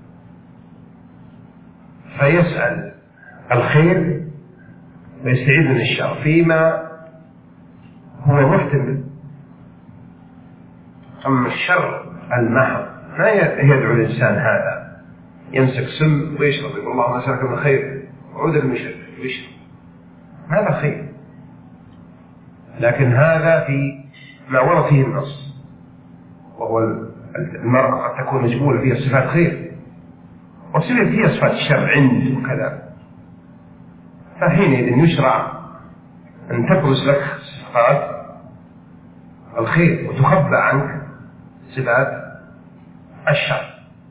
فيسأل الخير ويستعيذ من الشر فيما هو محتمل. أما الشر المحض ما يدعو الإنسان هذا يمسك سم ويشرب يقول اللهم أسألك من خير وأعوذ بك من شر ويشرب، هذا خير. لكن هذا في ما ورد فيه النص، وهو المرأة قد تكون مجبولة فيها صفات خير وصفات فيها صفات الشر عند وكذا، فحينئذ يشرع أن تبرز لك صفات الخير وتخبى عنك صفات الشر،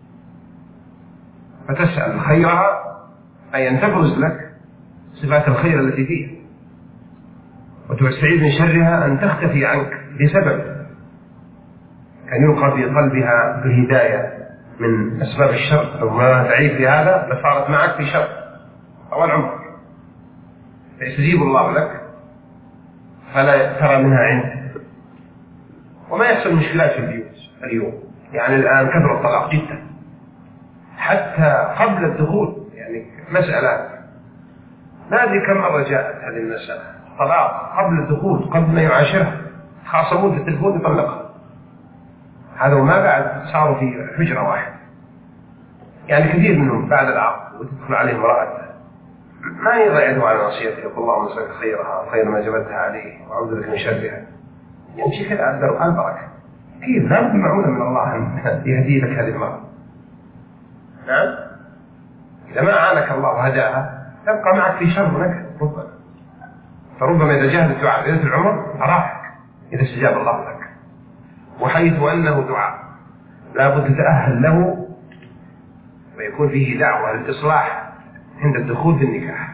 فتسأل خيرها أي أن تبرز لك صفات الخير التي فيها، وتستعيذ من شرها أن تختفي عنك بسبب أن يلقى في قلبها الهداية من أسباب الشر، أو ما تعيش في هذا لصارت معك في شر أول عمرك، فيستجيب الله لك فلا ترى منها عند. وما يحصل مشكلات في البيوت اليوم، يعني الآن كثر الطلاق جدا حتى قبل الدخول، يعني مسألة ما أدري كم مرة جاءت هذه المسألة، طلاق قبل الدخول قبل ما يعاشرها، خاصمون في التلفون يطلقها. هذا وما بعد صاروا في حجرة واحدة، يعني كثير منهم بعد العقد وتدخل عليه امرأة ما يضيعوا على نصيحته يقول اللهم اسألك خيرها خير ما جبلتها عليه وأعوذ بك من شرها، يمشي كذا على البركة. كيف لا بد معونة من الله أن يهدي لك هذه المرأة. نعم، إذا ما أعانك الله وهداها تبقى معك في شر ونكد ربما، فربما إذا جاهد الدعاء ليلة العمر أراحك إذا استجاب الله لك، وحيث أنه دعاء لا بد تتأهل له ويكون فيه دعوة للإصلاح عند الدخول في النكاح،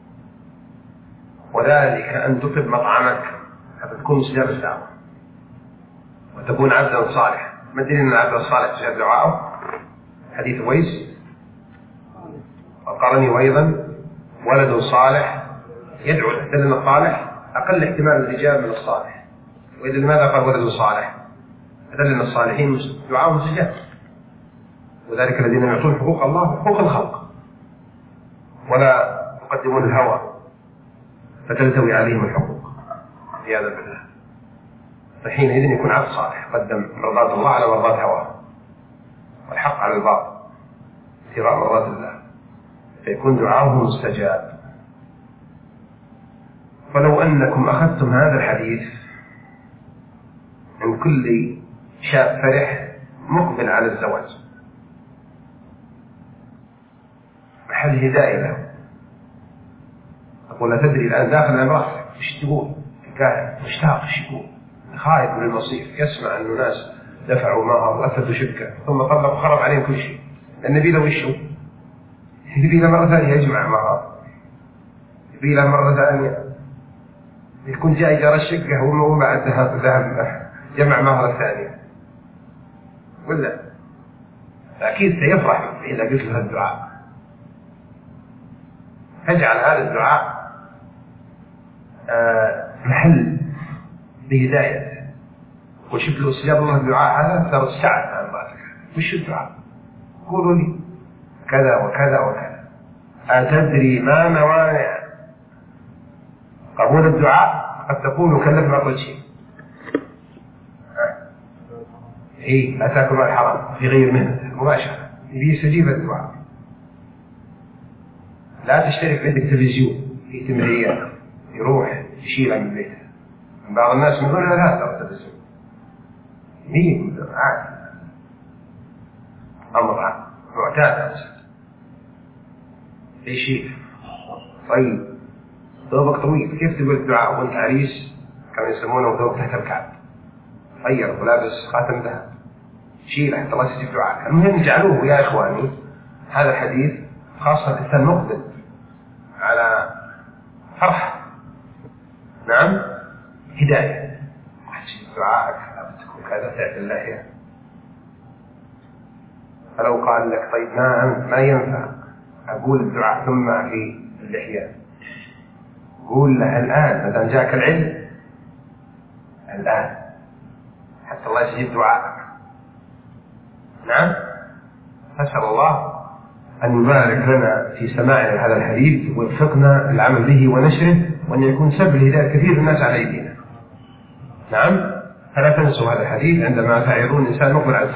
وذلك أن تطب مطعمك حتى تكون مستجاب الدعوة وتكون عبدا صالحا. ما دليل أن العبد الصالح استجاب دعاءه؟ حديث ويس وقرني وأيضا ولد صالح يدعو له، لأن الصالح أقل احتمال الإجابة من الصالح. وإذا لماذا قال ولد صالح؟ لأن الصالحين دعاءهم مستجاب، وذلك الذين يعطون حقوق الله حقوق الخلق ولا يقدمون الهوى فتلتوي عليهم الحقوق عياذا بالله. فحينئذ يكون عبد صالح قدم مرضات الله على مرضات هواه والحق على الباطل ابتغاء مرضات الله، فيكون دعاؤه مستجاب. فلو أنكم أخذتم هذا الحديث من كل شاب فرح مقبل على الزواج محل هداية له، أقول لا تدري الآن داخل المرأة وش تقول، كاهن مشتاق وش يقول، خايف من المصير، يسمع أن الناس دفعوا مهر وأثبتوا شبكة ثم طلقوا وخرب عليهم كل شيء. النبي له وشه يبي له مرة ثانية يجمع مهر، يبي له مرة ثانية يكون جاي جار الشقة وما بعد ذهب ذهب جمع مهر ثانية، ولا أكيد سيفرح إذا قلت له الدعاء. اجعل هذا الدعاء محل بهداية، وشوف له استجاب الله الدعاء هذا ترى السعد عن ذلك. وش الدعاء؟ قولوا لي كذا وكذا وكذا. أتدري ما موانع قبول الدعاء؟ قد تكون مكلف ما قلت شيء. إيه لا تأكل مال الحرام في غير مهنته مباشرة، يستجيب الدعاء. لا تشترك عندك تلفزيون في تمريات يروح يشيله من بيته. بعض الناس يقول لا ترى التلفزيون مين عادي أمر معتاد في شيء. طيب ثوبك طويل كيف تقول الدعاء وانت عريس؟ كانوا يسمونه ثوب تحت الكعب، غير ولابس خاتم ذهب، شيل حتى الله يستجيب دعاءك. المهم جعلوه يا إخواني هذا الحديث خاصة الإنسان مقبل على فرح، نعم هداية، تجيب دعاءك تكون كذا تعد اللحية. فلو قال لك طيب ما ما ينفع أقول الدعاء ثم في اللحية، قول له الآن مدام جاءك العلم الآن حتى الله يجيب دعاءك. نعم. أسأل الله أن يبارك لنا في سماعنا هذا الحديث ويوفقنا العمل به ونشره، وأن يكون سبب الهداية كثير الناس على أيدينا. نعم. فلا تنسوا هذا الحديث عندما تعظون الإنسان مقبل على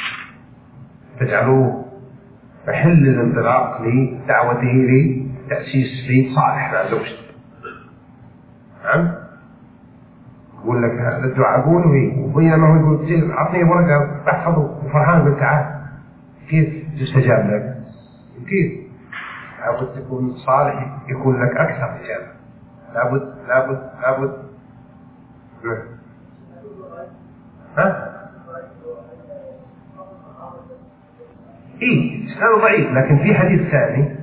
تجعلوه محل الانطلاق لدعوته لتأسيس بيت صالح مع زوجته. نعم. يقول لك الدعاء أقول وبينما هو يقول أعطني ورقة بحفظه وفرحان قلت تعال كيف تستجاب لك؟ كيف؟ لابد تكون صالح يكون لك أكثر إجابة. لابد لابد لابد ها؟ إيه إسناده ضعيف، لكن في حديث ثاني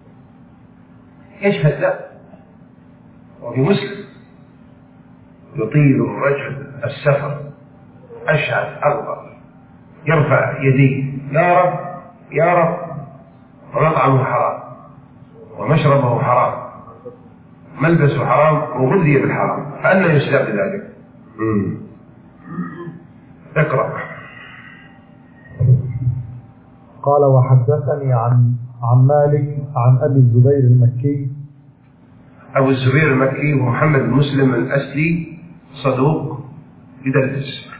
يشهد له وفي مسلم يطيل الرجل السفر أشعث أغبر يرفع يديه يا رب يا رب ومطعمه حرام ومشربه حرام ملبسه حرام وغذي بالحرام، فأنا يستجاب لذلك؟ اقرأ. قال وحدثني عن عن مالك عن أبي الزبير المكي. أبو الزبير المكي محمد بن مسلم الأسدي صدوق يدرس.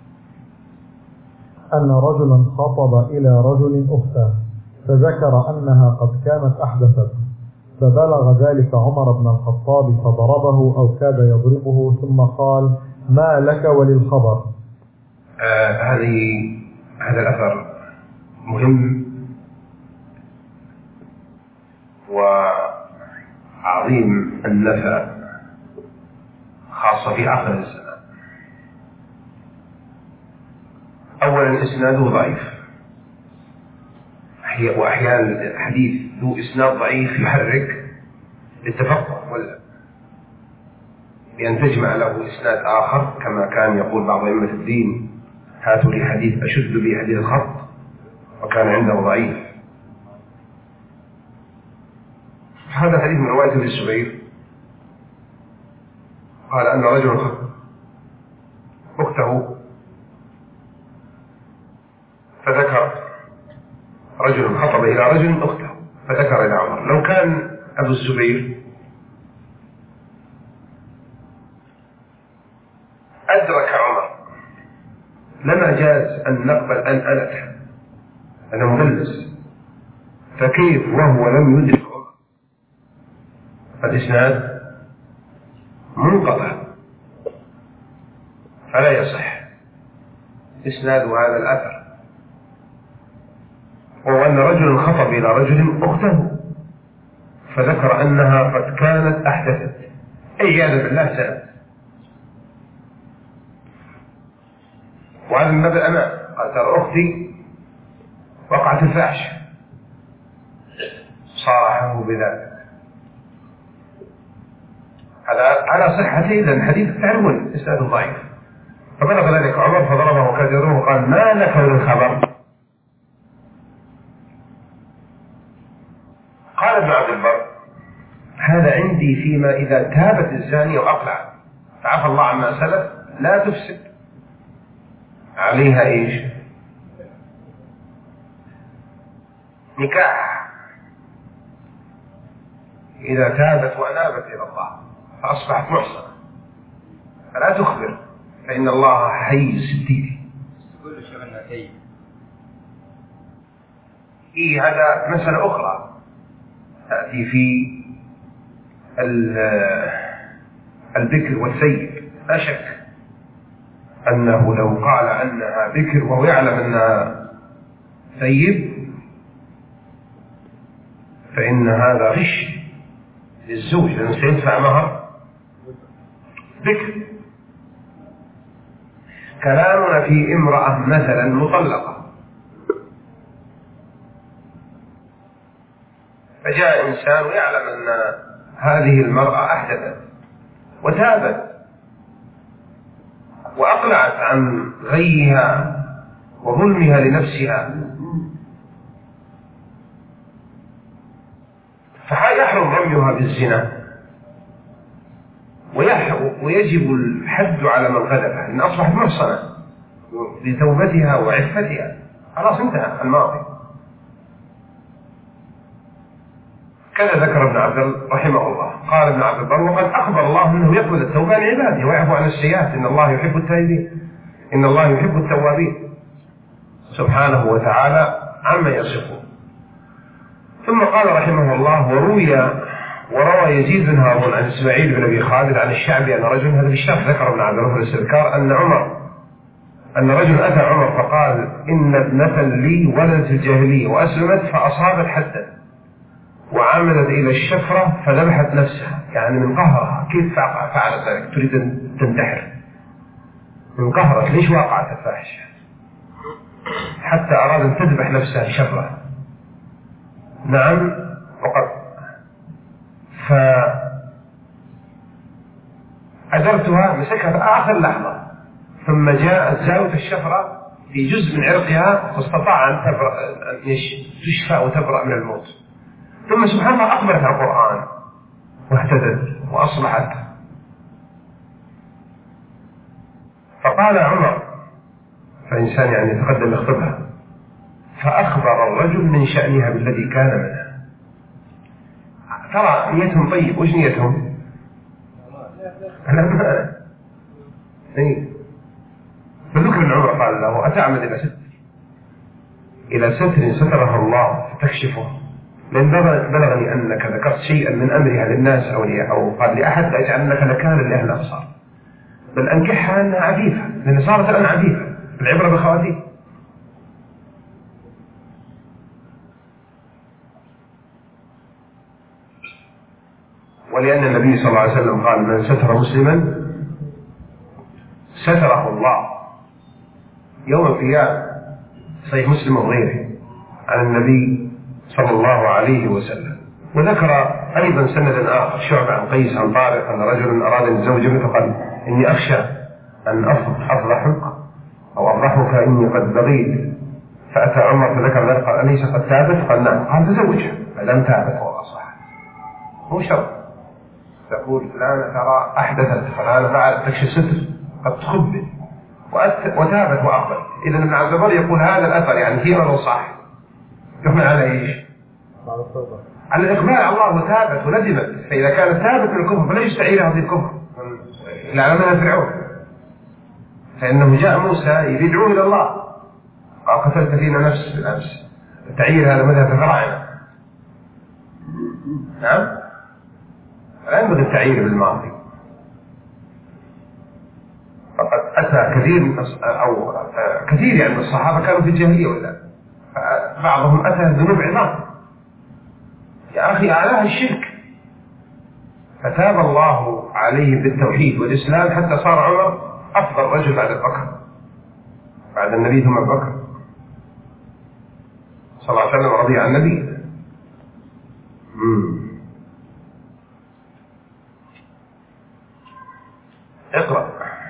أن رجلا خطب إلى رجل أخته فذكر أنها قد كانت أحدثت، فبلغ ذلك عمر بن الخطاب فضربه أو كاد يضربه، ثم قال ما لك وللخبر. آه هذه هذا الأثر مهم وعظيم النفع خاصة في آخر الزمان. أولا إسناده ضعيف، وأحيانا الحديث ذو إسناد ضعيف يحرك للتفقه ولا بأن تجمع له إسناد آخر، كما كان يقول بعض أئمة الدين هاتوا لي حديث أشد به حديث الخط، وكان عنده ضعيف. هذا حديث من رواية ابن الزبير قال أن رجل خطب أخته، فذكر رجل خطب إلى رجل أخته فذكر إلى عمر. لو كان أبو الزبير أدرك عمر لما جاز أن نقبل أن أنته أنا مدلس، فكيف وهو لم يدرك عمر؟ فالإسناد منقطع فلا يصح إسناد هذا الأثر. وهو أن رجل خطب إلى رجل أخته فذكر أنها قد كانت أحدثت، عياذا بالله سألت، وهذا من باب الأمان. قال ترى أختي وقعت الفاحش، صارحه بذلك. هذا على صحته إذن حديث تعلمون إسناده ضعيف. فبلغ ذلك عمر فضربه وكاد يضربه وقال ما لك للخبر؟ قال ابن عبد البر هذا عندي فيما إذا تابت الزانية وأقلع فعفى الله عما سلف لا تفسد، عليها إيش؟ نكاح إذا تابت وأنابت إلى الله فأصبحت محصنة فلا تخبر، فإن الله حي ستير. كل شيء عندنا حي. إيه هذا مسألة أخرى تأتي في البكر والثيب. لا شك أنه لو قال أنها بكر وهو يعلم أنها ثيب فإن هذا غش للزوج، لأنه سيدفع مهر بكر. كلامنا في امرأة مثلا مطلقة، فجاء إنسان ويعلم أن هذه المرأة أحدثت وتابت وأقلعت عن غيها وظلمها لنفسها، فيحرم رميها بالزنا ويجب الحد على من غلبها، إن أصبحت محصنة لتوبتها وعفتها، خلاص انتهى الماضي. كذا ذكر ابن عبد البر رحمه الله، قال ابن عبد البر: وقد أخبر الله أنه يقبل التوبة لعباده ويعفو عن السيئات، إن الله يحب التائبين، إن الله يحب التوابين سبحانه وتعالى عما يصفون. ثم قال رحمه الله: وروي وروى يزيد بن هارون عن إسماعيل بن أبي خالد عن الشعبي أن رجل، هذا بالشرح ذكر ابن عبد البر في الاستذكار، أن عمر أن رجل أتى عمر فقال: إن ابنة لي ولدت الجاهلية وأسلمت فأصابت حدا وعملت إلى الشفرة فذبحت نفسها، يعني من قهرها. كيف فعلت ذلك؟ تريد أن تنتحر من قهرت. ليش وقعت الفاحشة حتى أراد أن تذبح نفسها شفرة؟ نعم. وقد فأدرتها مسكها في آخر لحظة، ثم جاءت زاوية الشفرة في جزء من عرقها فاستطاع أن تشفى وتبرأ من الموت. ثم سبحان الله أقبلت على القرآن واهتدت وأصلحت. فقال عمر، فإنسان يعني يتقدم يخطبها، فأخبر الرجل من شأنها بالذي كان منها. ترى نيتهم طيب، وش نيتهم؟ اي فذكر ابن عمر قال له: أتعمد إلى ستر إلى ستر ستره الله فتكشفه، لأن بلغني أنك ذكرت شيئا من أمرها للناس أو أو قال لأحد لأجعلنك نكالا لأهل الأبصار، بل أنكحها أنها عفيفة، لأن صارت الآن عفيفة، العبرة بالخواتيم. ولأن النبي صلى الله عليه وسلم قال: من ستر مسلما ستره الله يوم القيامة. صحيح مسلم وغيره عن النبي صلى الله عليه وسلم. وذكر أيضا سندا آخر شعبة عن قيس عن طارق أن رجلا أراد أن يتزوج فقال: إني أخشى أن أفضحك أو أفضحك إني قد بغيت. فأتى عمر فذكر ذلك قال: أليس قد تابت؟ قال: نعم. قال: تزوجها. فلم تابت وأصبحت. هو شرط تقول فلانة ترى أحدثت، فلانة فعلت، تكشف ستر، قد تخبت وتابت وأقبلت. إذا ابن عبد البر يقول هذا الأثر يعني هي ولا صح يحمل على إيش؟ على الإقبال على الله وتابت وندمت. فإذا كانت تابت من الكفر فليش تعيرها في الكفر إلى منها فرعون، فإنه جاء موسى يدعو إلى الله قال: قتلت فينا نفس بالأمس. تعير هذا مذهب الفراعنة. نعم، لا ينبغي التعيير بالماضي. فقد أتى كثير من أو كثير يعني من الصحابة كانوا في الجاهلية ولا بعضهم أتى ذنوب عظام يا أخي أعلاها الشرك، فتاب الله عليه بالتوحيد والإسلام حتى صار عمر أفضل رجل بعد بكر، بعد النبي ثم بكر صلى الله عليه وسلم رضي عن النبي. مم. اقرأ.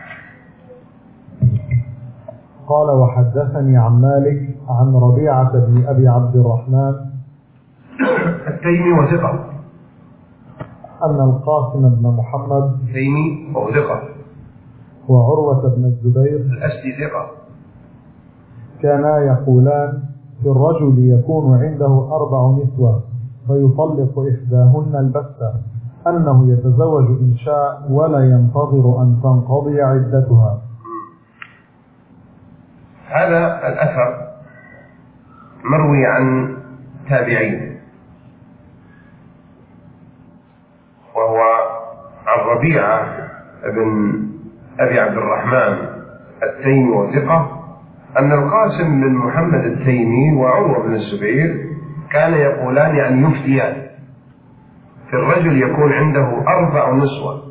قال: وحدثني عن مالك عن ربيعة بن أبي عبد الرحمن التيمي وثقة أن القاسم بن محمد التيمي وثقة وعروة بن الزبير الأسدي ثقة كانا يقولان: في الرجل يكون عنده أربع نسوة فيطلق إحداهن البتة أنه يتزوج إن شاء ولا ينتظر أن تنقضي عدتها. هذا الأثر مروي عن تابعين، وهو عن ربيعة بن أبي عبد الرحمن التيمي وثقة أن القاسم بن محمد التيمي وعروة بن الزبير كان يقولان أن يفتيان في الرجل يكون عنده أربع نسوة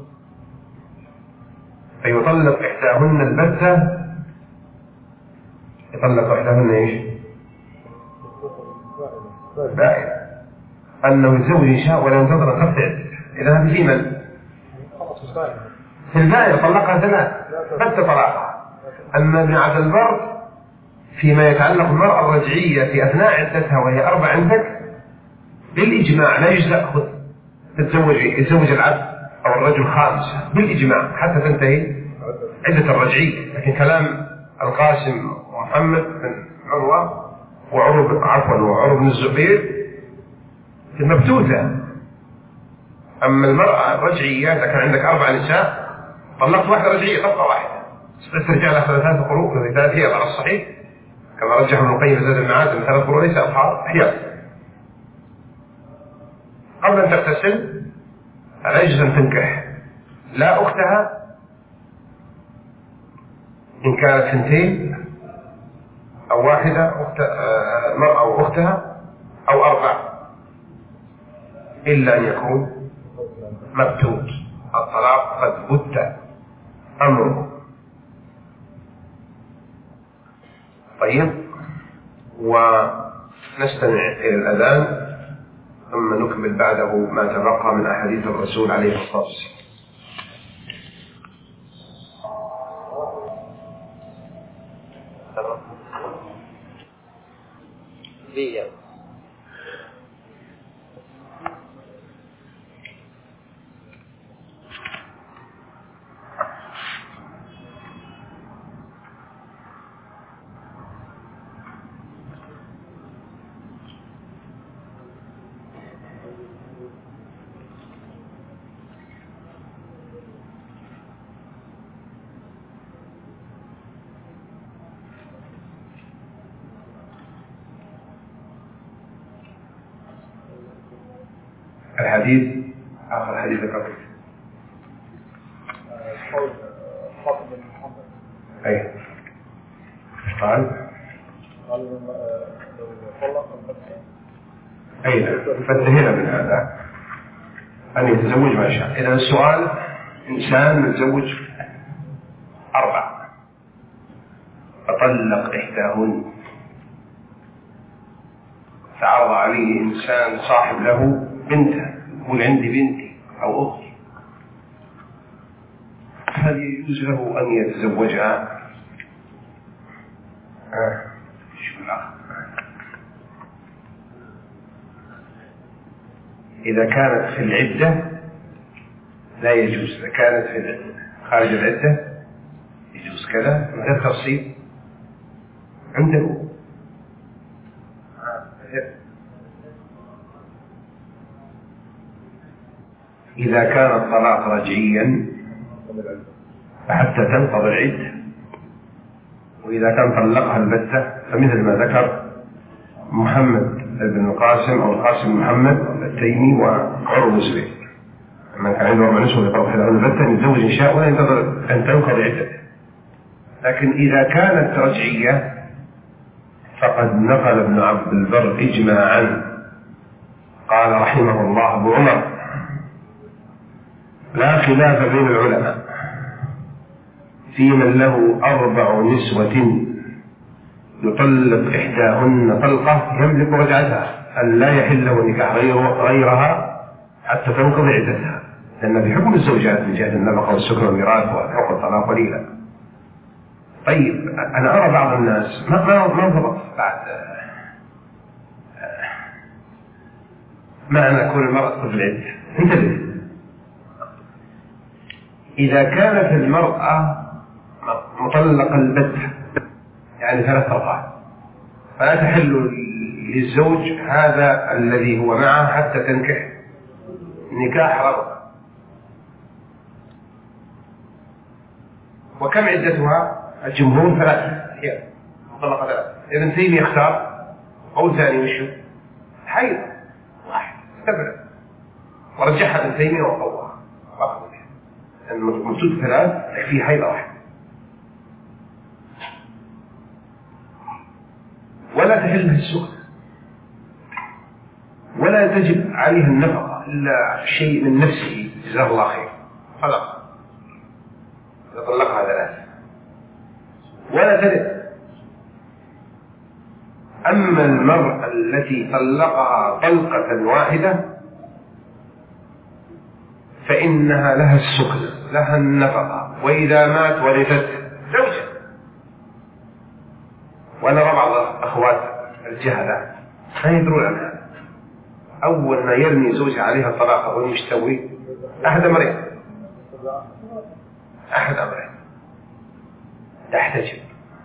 فيطلق إحداهن البتة. يطلق إحداهن إيش؟ بائن. أنه يتزوج إن شاء ولا ينتظر أن تبتعد. إذا هذه في من؟ في البائن طلقها ثلاث بت طلاقها. أما ابن عبد البر فيما يتعلق بالمرأة الرجعية في أثناء عدتها وهي أربع عندك بالإجماع لا يجزأ تتزوج يتزوج العبد أو الرجل خامسة بالإجماع حتى تنتهي عدة الرجعية. لكن كلام القاسم ومحمد بن عروة وعروة عفوا وعروة بن الزبير مبتوتة. أما المرأة الرجعية إذا كان عندك أربع نساء طلقت واحدة رجعية تبقى واحدة تسترجع لها ثلاثة قروء من ثلاثية على الصحيح كما رجح ابن القيم زاد المعاد من ثلاث قروء ليس أبحار أحياء. قبل أن تغتسل لا يجوز أن تنكح لا أختها إن كانت ثنتين أو واحدة أخت مرأة أو أختها أو أربع إلا أن يكون مبتوت. الطلاق قد بت أمره. طيب ونستمع إلى الأذان ثم نكمل بعده ما تبقى من أحاديث الرسول عليه الصلاة والسلام. الحديث آخر حديث قبل قول خاطب بن محمد أي قال قال لو طلق الفتح أي فانتهينا من هذا أن يتزوج ما شاء. إذا السؤال إنسان متزوج أربع فطلق إحداهن تعرض عليه إنسان صاحب له بنته يقول عندي بنتي أو أختي هل يجوز له أن يتزوجها؟ آه. شو الأخ؟ إذا كانت في العدة لا يجوز. إذا كانت في خارج العدة يجوز كذا من غير تفصيل عنده. إذا كان الطلاق رجعيا فحتى تنقضي العدة، وإذا كان طلقها البتة فمثل ما ذكر محمد بن القاسم أو القاسم محمد التيمي وعروة بن الزبير من كان عنده أربع نسوة يطلق إحداهن البتة يتزوج إن شاء ولا ينتظر أن تنقضي عدته. لكن إذا كانت رجعية فقد نقل ابن عبد البر إجماعا قال رحمه الله أبو عمر لا خلاف بين العلماء في من له أربع نسوة يطلق إحداهن طلقة يملك رجعتها أن لا يحل له نكاح غيرها حتى تنقضي عدتها، لأن بحكم الزوجات من جهة النفقة والسكن والميراث وحكم الطلاق قليلا. طيب أنا أرى بعض الناس ما ما ضبط بعد معنى كل المرأة تطلق العدة. انتبه، إذا كانت المرأة مطلقة البتة يعني ثلاث طلقات فلا تحل للزوج هذا الذي هو معه حتى تنكح نكاح رغبة. وكم عدتها؟ الجمهور ثلاثة أحيان طلقة ثلاثة. ابن تيمية اختار قول ثاني وشو؟ حيض واحد تبرع، ورجحها ابن تيمية وقوها واحد المقصود ثلاث في حيض واحد. ولا تحل السكن ولا تجب عليها النفقة إلا شيء من نفسه جزاه الله خير طلق يطلقها ثلاث ولا ترد. أما المرأة التي طلقها طلقة واحدة فإنها لها السكن لها النفقة، وإذا مات ورثت زوجة. ونرى بعض أخوات الجهلة ما يدرون عن هذا، أول ما يرمي زوجها عليها الطلاق أو المشتوي أحد أمرين أحد أمرين تحتجب،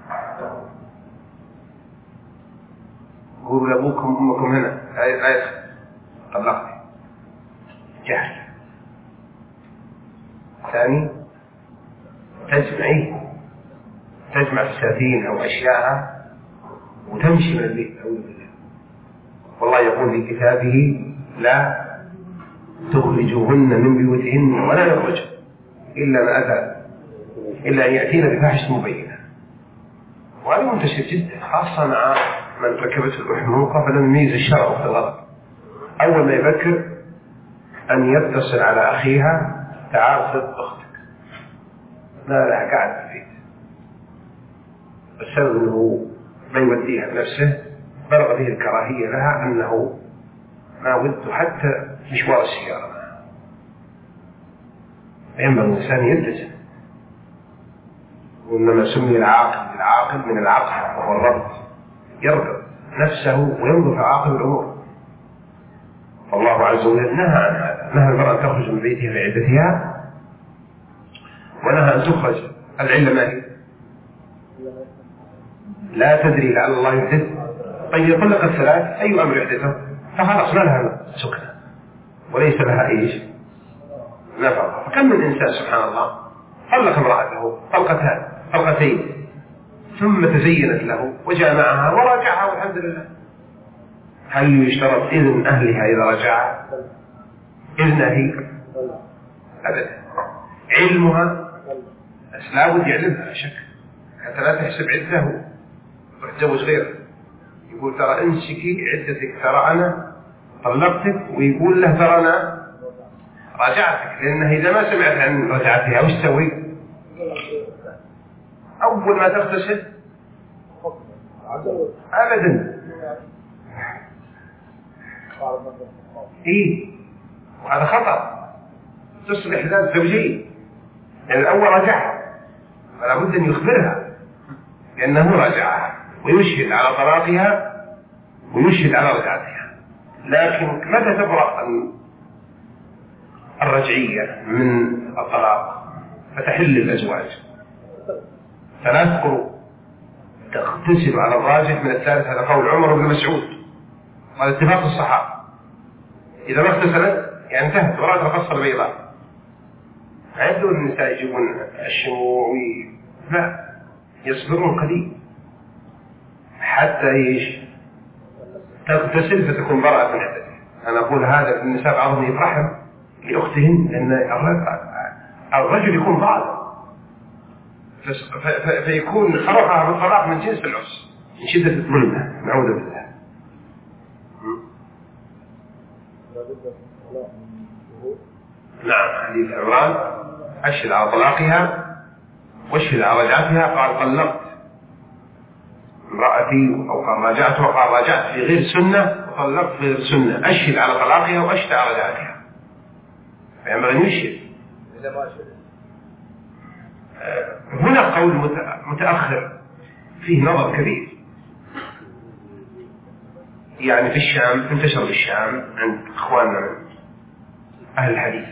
قولوا لأبوكم أمكم هنا لا يدخل طلقني جهل. ثاني تجمعيه تجمع الساتين أو أشياءها وتمشي من البيت أعوذ بالله. والله يقول في كتابه لا تخرجوهن من بيوتهن ولا يخرج إلا ما أتى إلا أن يأتينا بفاحشة مبينة. وهذا منتشر جدا خاصة مع من ركبته الأحموقة فلم يميز الشرع في الغلط. أول ما يفكر أن يتصل على أخيها تعال صد أختك، لا لا قاعد في البيت. السبب أنه ما يوديها بنفسه بلغ به الكراهية لها أنه ما وده حتى مشوار السيارة. ينبغي الإنسان يلتزم، وإنما سمي العاقل بالعاقل من العقل وهو الربط، يربط نفسه وينظر في عواقب الأمور. فالله عز وجل نهى عن هذا، نهى المرأة أن تخرج من بيتها في عدتها، ونهى أن تخرج. العلة ما هي؟ لا تدري لعل الله يحدث. طيب طلق الثلاث أي أمر يحدثه؟ فخلاص ما لها سكنة وليس لها إيش نفقة. فكم من إنسان سبحان الله طلق امرأته طلقتان طلقتين ثم تزينت له وجامعها وراجعها والحمد لله. هل يشترط إذن أهلها إذا رجعها؟ إذنها هي؟ أبدا. علمها بس لا بد يعلمها لا شك حتى لا تحسب عدته وتتزوج غيره. يقول ترى امسكي عدتك، ترى أنا طلقتك، ويقول له ترى أنا راجعتك، لأنه إذا ما سمعت عن رجعتها وش تسوي؟ أول ما تغتسل أبدا إيه، وهذا خطأ. تصبح ذات زوجين، يعني الأول رجعها فلا بد أن يخبرها لأنه رجعها ويشهد على طلاقها ويشهد على رجعتها. لكن متى تبرأ الرجعية من الطلاق فتحل الأزواج؟ ثلاث قروء تغتسل على الراجح من الثالث، هذا قول عمر بن مسعود وهذا اتفاق الصحابة. إذا ما اغتسلت يعني انتهت ورأت القصة البيضاء. عدوا النساء يجيبون الشموع لا، يصبرون قليل حتى ايش تغتسل فتكون براءة من عدتها. أنا أقول هذا النساء بعضهم يفرحن لأختهن لأن الرجل يكون ضال فيكون فرحها بالطلاق من جنس العرس من شدة الظلمة. نعوذ بالله. نعم حديث عمران أشهد على طلاقها واشهد على رجعتها. قال طلقت امرأتي أو قال راجعت، وقال راجعت في غير سنة وطلقت في غير سنة. أشهد على طلاقها وأشهد على رجعتها، فينبغي أن يشهد. هنا قول متأخر فيه نظر كبير. يعني في الشام انتشر في الشام عند إخواننا من أهل الحديث،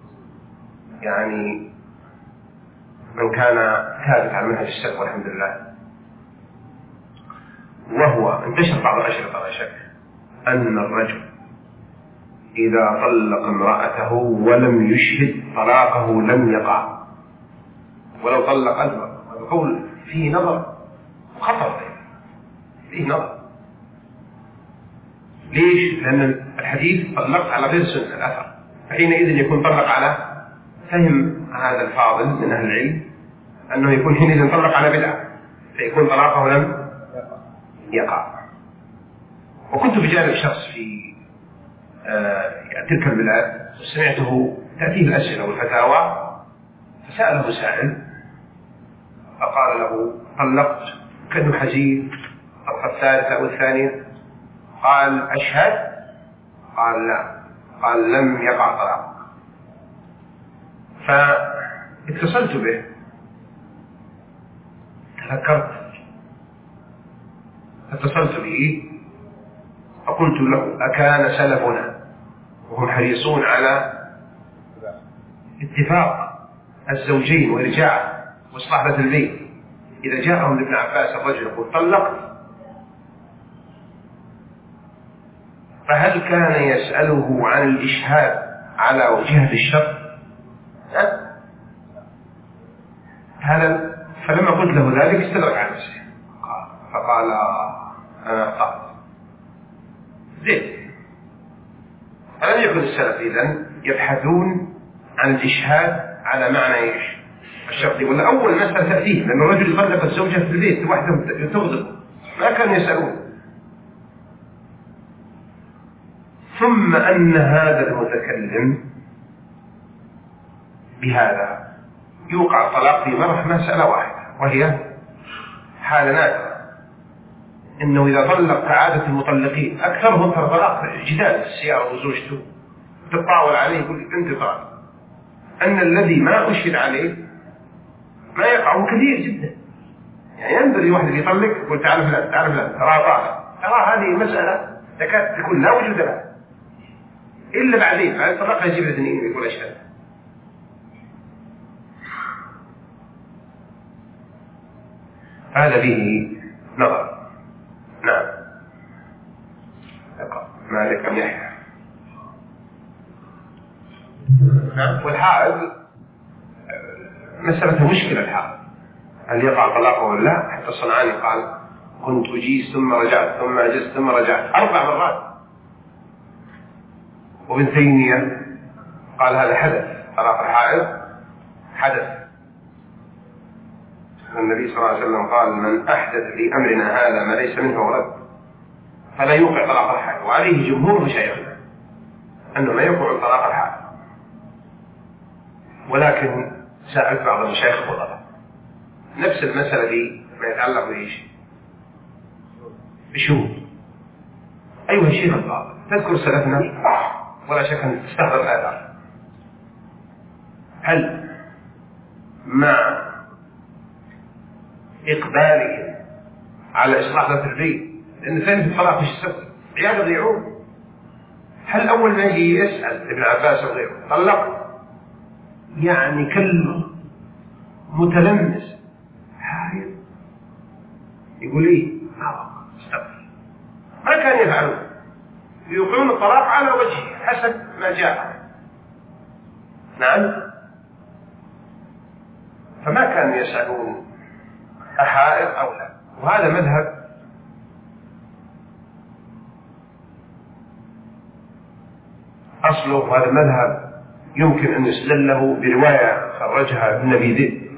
يعني من كان ثابت على منهج السلف والحمد لله، وهو انتشر بعض الأشرطة لا شك أن الرجل إذا طلق امرأته ولم يشهد طلاقه لم يقع ولو طلق أكبر. القول فيه نظر خطر، فيه نظر. ليش؟ لأن الحديث طلقت على غير سنة الأثر، فحينئذ يكون طلق على فهم هذا الفاضل من أهل العلم أنه يكون حينئذ طلق على بدعة فيكون طلاقه لم يقع. وكنت بجانب شخص في آه تلك البلاد وسمعته تأتيه الأسئلة والفتاوى، فسأله سائل فقال له طلقت كأنه حزين الطلقة الثالثة أو الثانية، قال أشهد؟ قال لا، قال لم يقع طلاق. فاتصلت به تذكرت اتصلت به فقلت له أكان سلفنا وهم حريصون على اتفاق الزوجين وإرجاع وإصلاح ذات البيت إذا جاءهم ابن عباس الرجل يقول طلقت، فهل كان يسأله عن الإشهاد على وجهة الشر؟ هذا فلما قلت له ذلك استدرك عن نفسه فقال أنا أخطأت. زين، فلم يكن السلف إذن يبحثون عن الإشهاد على معنى إيش الشرطي، ولا أول مسألة تأتيه لأن الرجل يطلق الزوجة في البيت وحده تغضب ما كانوا يسألون. ثم أن هذا المتكلم بهذا يوقع الطلاق في مرح مسألة واحدة، وهي حالة نادرة إنه إذا طلق كعادة المطلقين أكثرهم ترى طلاق جدال السيارة وزوجته تتطاول عليه يقول أنت طالق، أن الذي ما أشهد عليه ما يقع كثير جدا. يعني ينبغي واحد يطلق يقول تعال فلان تعال فلان ترى طالق، ترى هذه مسألة تكاد تكون لا وجود لها إلا بعدين بعد الطلاق يجيب الاثنين يقول أشهد. هذا فيه نظر. نعم. مالك أم يحيى؟ نعم. والحائض مسألة مشكلة الحائض هل يقع طلاقه ولا لا؟ حتى الصنعاني قال كنت أجيز ثم رجعت ثم أجزت ثم رجعت أربع مرات. وابن تيمية قال هذا حدث، طلاق الحائض حدث. النبي صلى الله عليه وسلم قال من أحدث في أمرنا هذا ما ليس منه ورد فلا يوقع طلاق الحائض، وعليه جمهور مشايخنا أنه لا يوقع طلاق الحائض. ولكن سألت بعض المشايخ الفضلاء نفس المسألة دي ما يتعلق بإيش؟ بشهود. أيها الشيخ الفاضل تذكر سلفنا ولا شك أن تستحضر الآثار، هل مع إقبالهم على إصلاح ذات البيت لأن ثاني الطلاق مش السبب عيادة ضيعون، هل أول ما يجي يسأل ابن عباس وغيره طلق يعني كل متلمس حائض يقول إيه استغفر ما كان يفعلون، يوقعون الطلاق على وجهه حسب ما جاء. نعم. فما كانوا يسألون أحائض أو لا، وهذا مذهب أصله، وهذا مذهب يمكن أن يستدل له برواية خرجها ابن أبي ذئب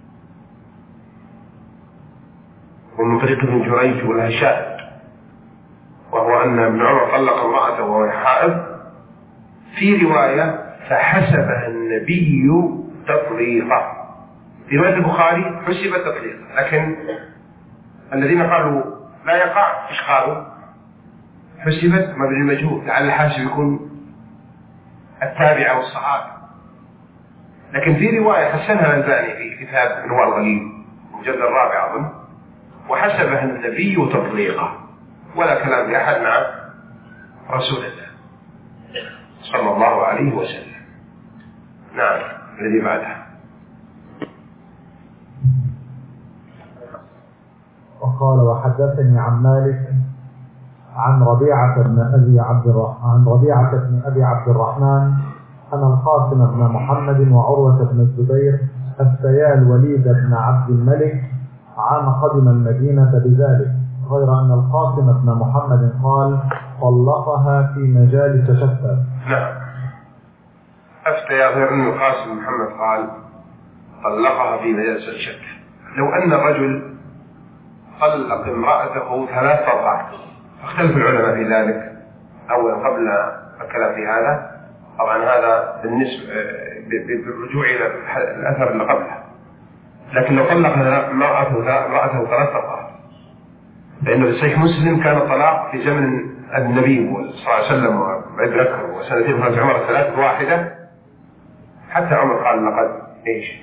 ومن طريق ابن جريج ولها شاهد، وهو أن ابن عمر طلق امرأته وهو حائض في رواية فحسبها النبي تطليقا، في رواية البخاري حسب التطليق، لكن الذين قالوا لا يقع إيش قالوا؟ حسبت مبني المجهول، لعل الحاسب يكون التابع والصحابي. لكن في رواية حسنها الألباني في كتاب انواع الغليل المجلد الرابع أظن، وحسبها النبي تطليقا، ولا كلام لأحد مع رسول الله صلى الله عليه وسلم. نعم. الذي بعدها وقال وحدثني عن مالك عن ربيعة بن أبي عبد الرحمن عن ربيعة بن أبي عبد الرحمن أن القاسم بن محمد وعروة بن الزبير أفتيا الوليد بن عبد الملك عام قدم المدينة بذلك، غير أن القاسم بن محمد قال طلقها في مجالس شتى. نعم. أفتيا غير أن القاسم بن محمد قال طلقها في مجالس شتى. لو أن الرجل طلق امرأته ثلاث طلقات، اختلف العلماء في ذلك. أولا قبل الكلام في هذا، طبعا هذا بالنسبة بالرجوع إلى الأثر اللي قبله، لكن لو طلق امرأته امرأته ثلاث طلقات، لأنه في صحيح مسلم كان الطلاق في زمن النبي صلى الله عليه وسلم وأبي بكر وسنتين خلف عمر ثلاث واحدة، حتى عمر قال لقد إيش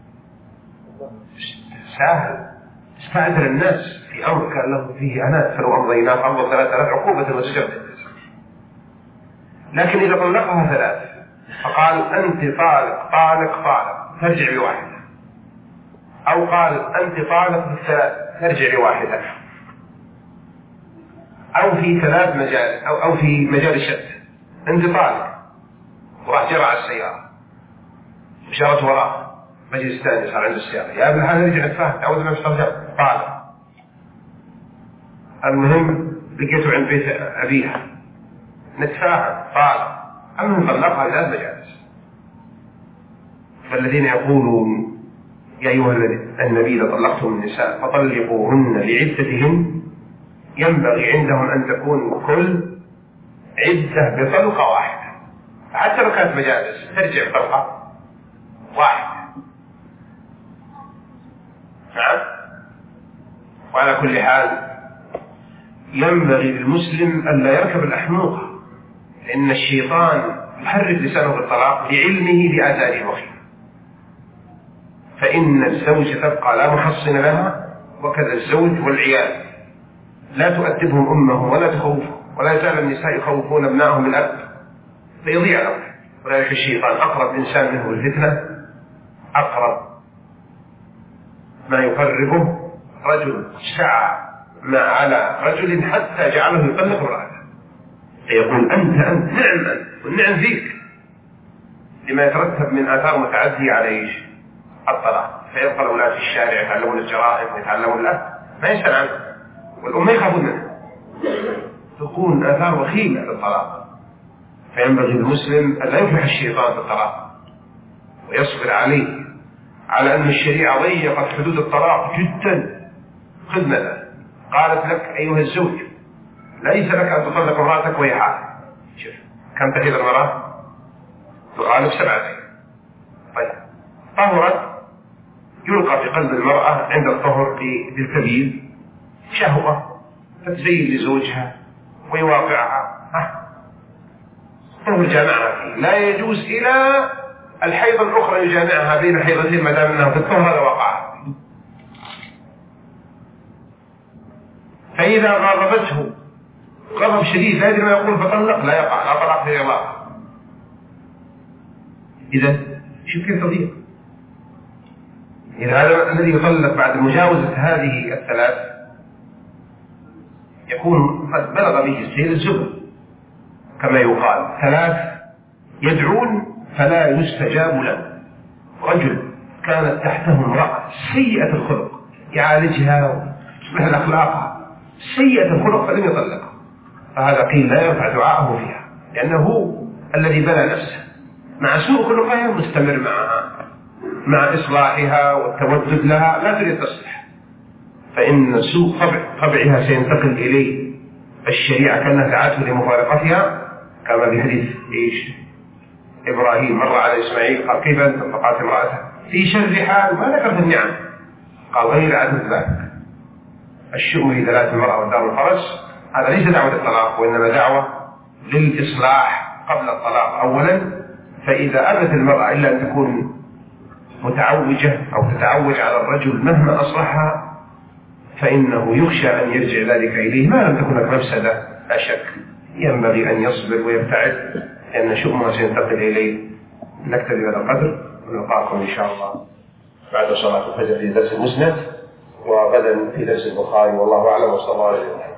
سهل استعجل الناس في أمر كان له فيه أنات، فلو أمضيناه فأمضى ثلاث ثلاث عقوبة وسجبت. لكن إذا طلقها ثلاث فقال أنت طالق طالق طالق ترجع بواحدة، أو قال أنت طالق بالثلاث ترجع بواحدة، أو في ثلاث مجال أو, أو في مجال الشت، أنت طالق وراح جرى على السيارة وشارت وراه مجلس ثاني صار عنده السيارة، يا ابن هذا رجع نتفاهم تعود ما مسترجع طالق. المهم لقيته عند بيت أبيها نتفاهم طالق، المهم طلقها ثلاث مجالس. فالذين يقولون يا أيها النبي إذا طلقتم النساء فطلقوهن لعدتهن، ينبغي عندهم أن تكون كل عدة بطلقة واحدة، حتى لو كانت مجالس ترجع بطلقة واحدة. نعم. وعلى كل حال ينبغي للمسلم أن لا يركب الأحموقة، لأن الشيطان يحرك لسانه بالطلاق لعلمه بآثاره الوخيمة، فإن الزوج تبقى لا محصن لها، وكذا الزوج والعيال لا تؤدبهم أمهم ولا تخوفهم، ولا يزال النساء يخوفون ابنائهم الأب فيضيع لهم. ولذلك الشيطان أقرب إنسان منه الفتنة، أقرب ما يقربه رجل سعى ما على رجل حتى جعله يطلق امرأته، فيقول أنت أنت نعم أنت والنعم فيك، لما يترتب من آثار متعدية عليه الطلاق. فيبقى الأولاد في الشارع يتعلمون الجرائم ويتعلمون الأب ما يسأل عنه، والأم يخافون منه، تكون آثار وخيمة للطلاق. فينبغي للمسلم أن لا يفلح الشيطان بالطلاق ويصبر عليه، على أن الشريعة ضيقت حدود الطلاق جدا. خذ مثلا قالت لك أيها الزوج ليس لك أن تطلق امرأتك وهي حامل. شوف كم تحيض المرأة؟ تغالب سبعة أيام. طيب طهرت، يلقى في قلب المرأة عند الطهر بالكبير شهوة فتزين لزوجها ويواقعها، ويجامعها فيه. لا يجوز إلى الحيض الأخرى يجامعها بين الحيضتين ما دام أنها في الطهر، هذا وقعها. فإذا غضبته غضب شديد لا يدري ما يقول فطلق، لا يقع، لا طلاق في الله. إذا شوف كيف تضيق. إذا هذا الذي يطلق بعد مجاوزة هذه الثلاث يكون قد بلغ به السيل الزبر كما يقال، ثلاث يدعون فلا يستجاب له. رجل كانت تحته امرأة سيئة الخلق يعالجها ويصلح الأخلاق، سيئة الخلق فلم يطلقها، فهذا قيل لا يرفع دعاءه فيها، لأنه هو الذي بنى نفسه مع سوء خلقها مستمر معها مع إصلاحها والتودد لها، لا تريد تصلح، فإن سوء طبع طبعها سينتقل إليه الشريعة كأنها دعته لمفارقتها، كما في حديث إيش إبراهيم مر على إسماعيل قال كيف أنت؟ فقالت امرأته في شر حال، ما ذكرت النعم، قال غير عدد ذلك الشؤم في ثلاث المرأة والدار الفرس. هذا ليس دعوة الطلاق، وإنما دعوة للإصلاح قبل الطلاق أولا. فإذا أبت المرأة إلا أن تكون متعوجة أو تتعوج على الرجل مهما أصلحها، فإنه يخشى أن يرجع ذلك إليه ما لم تكن مفسدة. لا شك ينبغي أن يصبر ويبتعد، لأن شؤمها سينتقل إليه. نكتفي بهذا القدر ونلقاكم إن شاء الله بعد صلاة الفجر في درس المسند. وغدا في درس البخاري، والله أعلم وصلى الله عليه وسلم.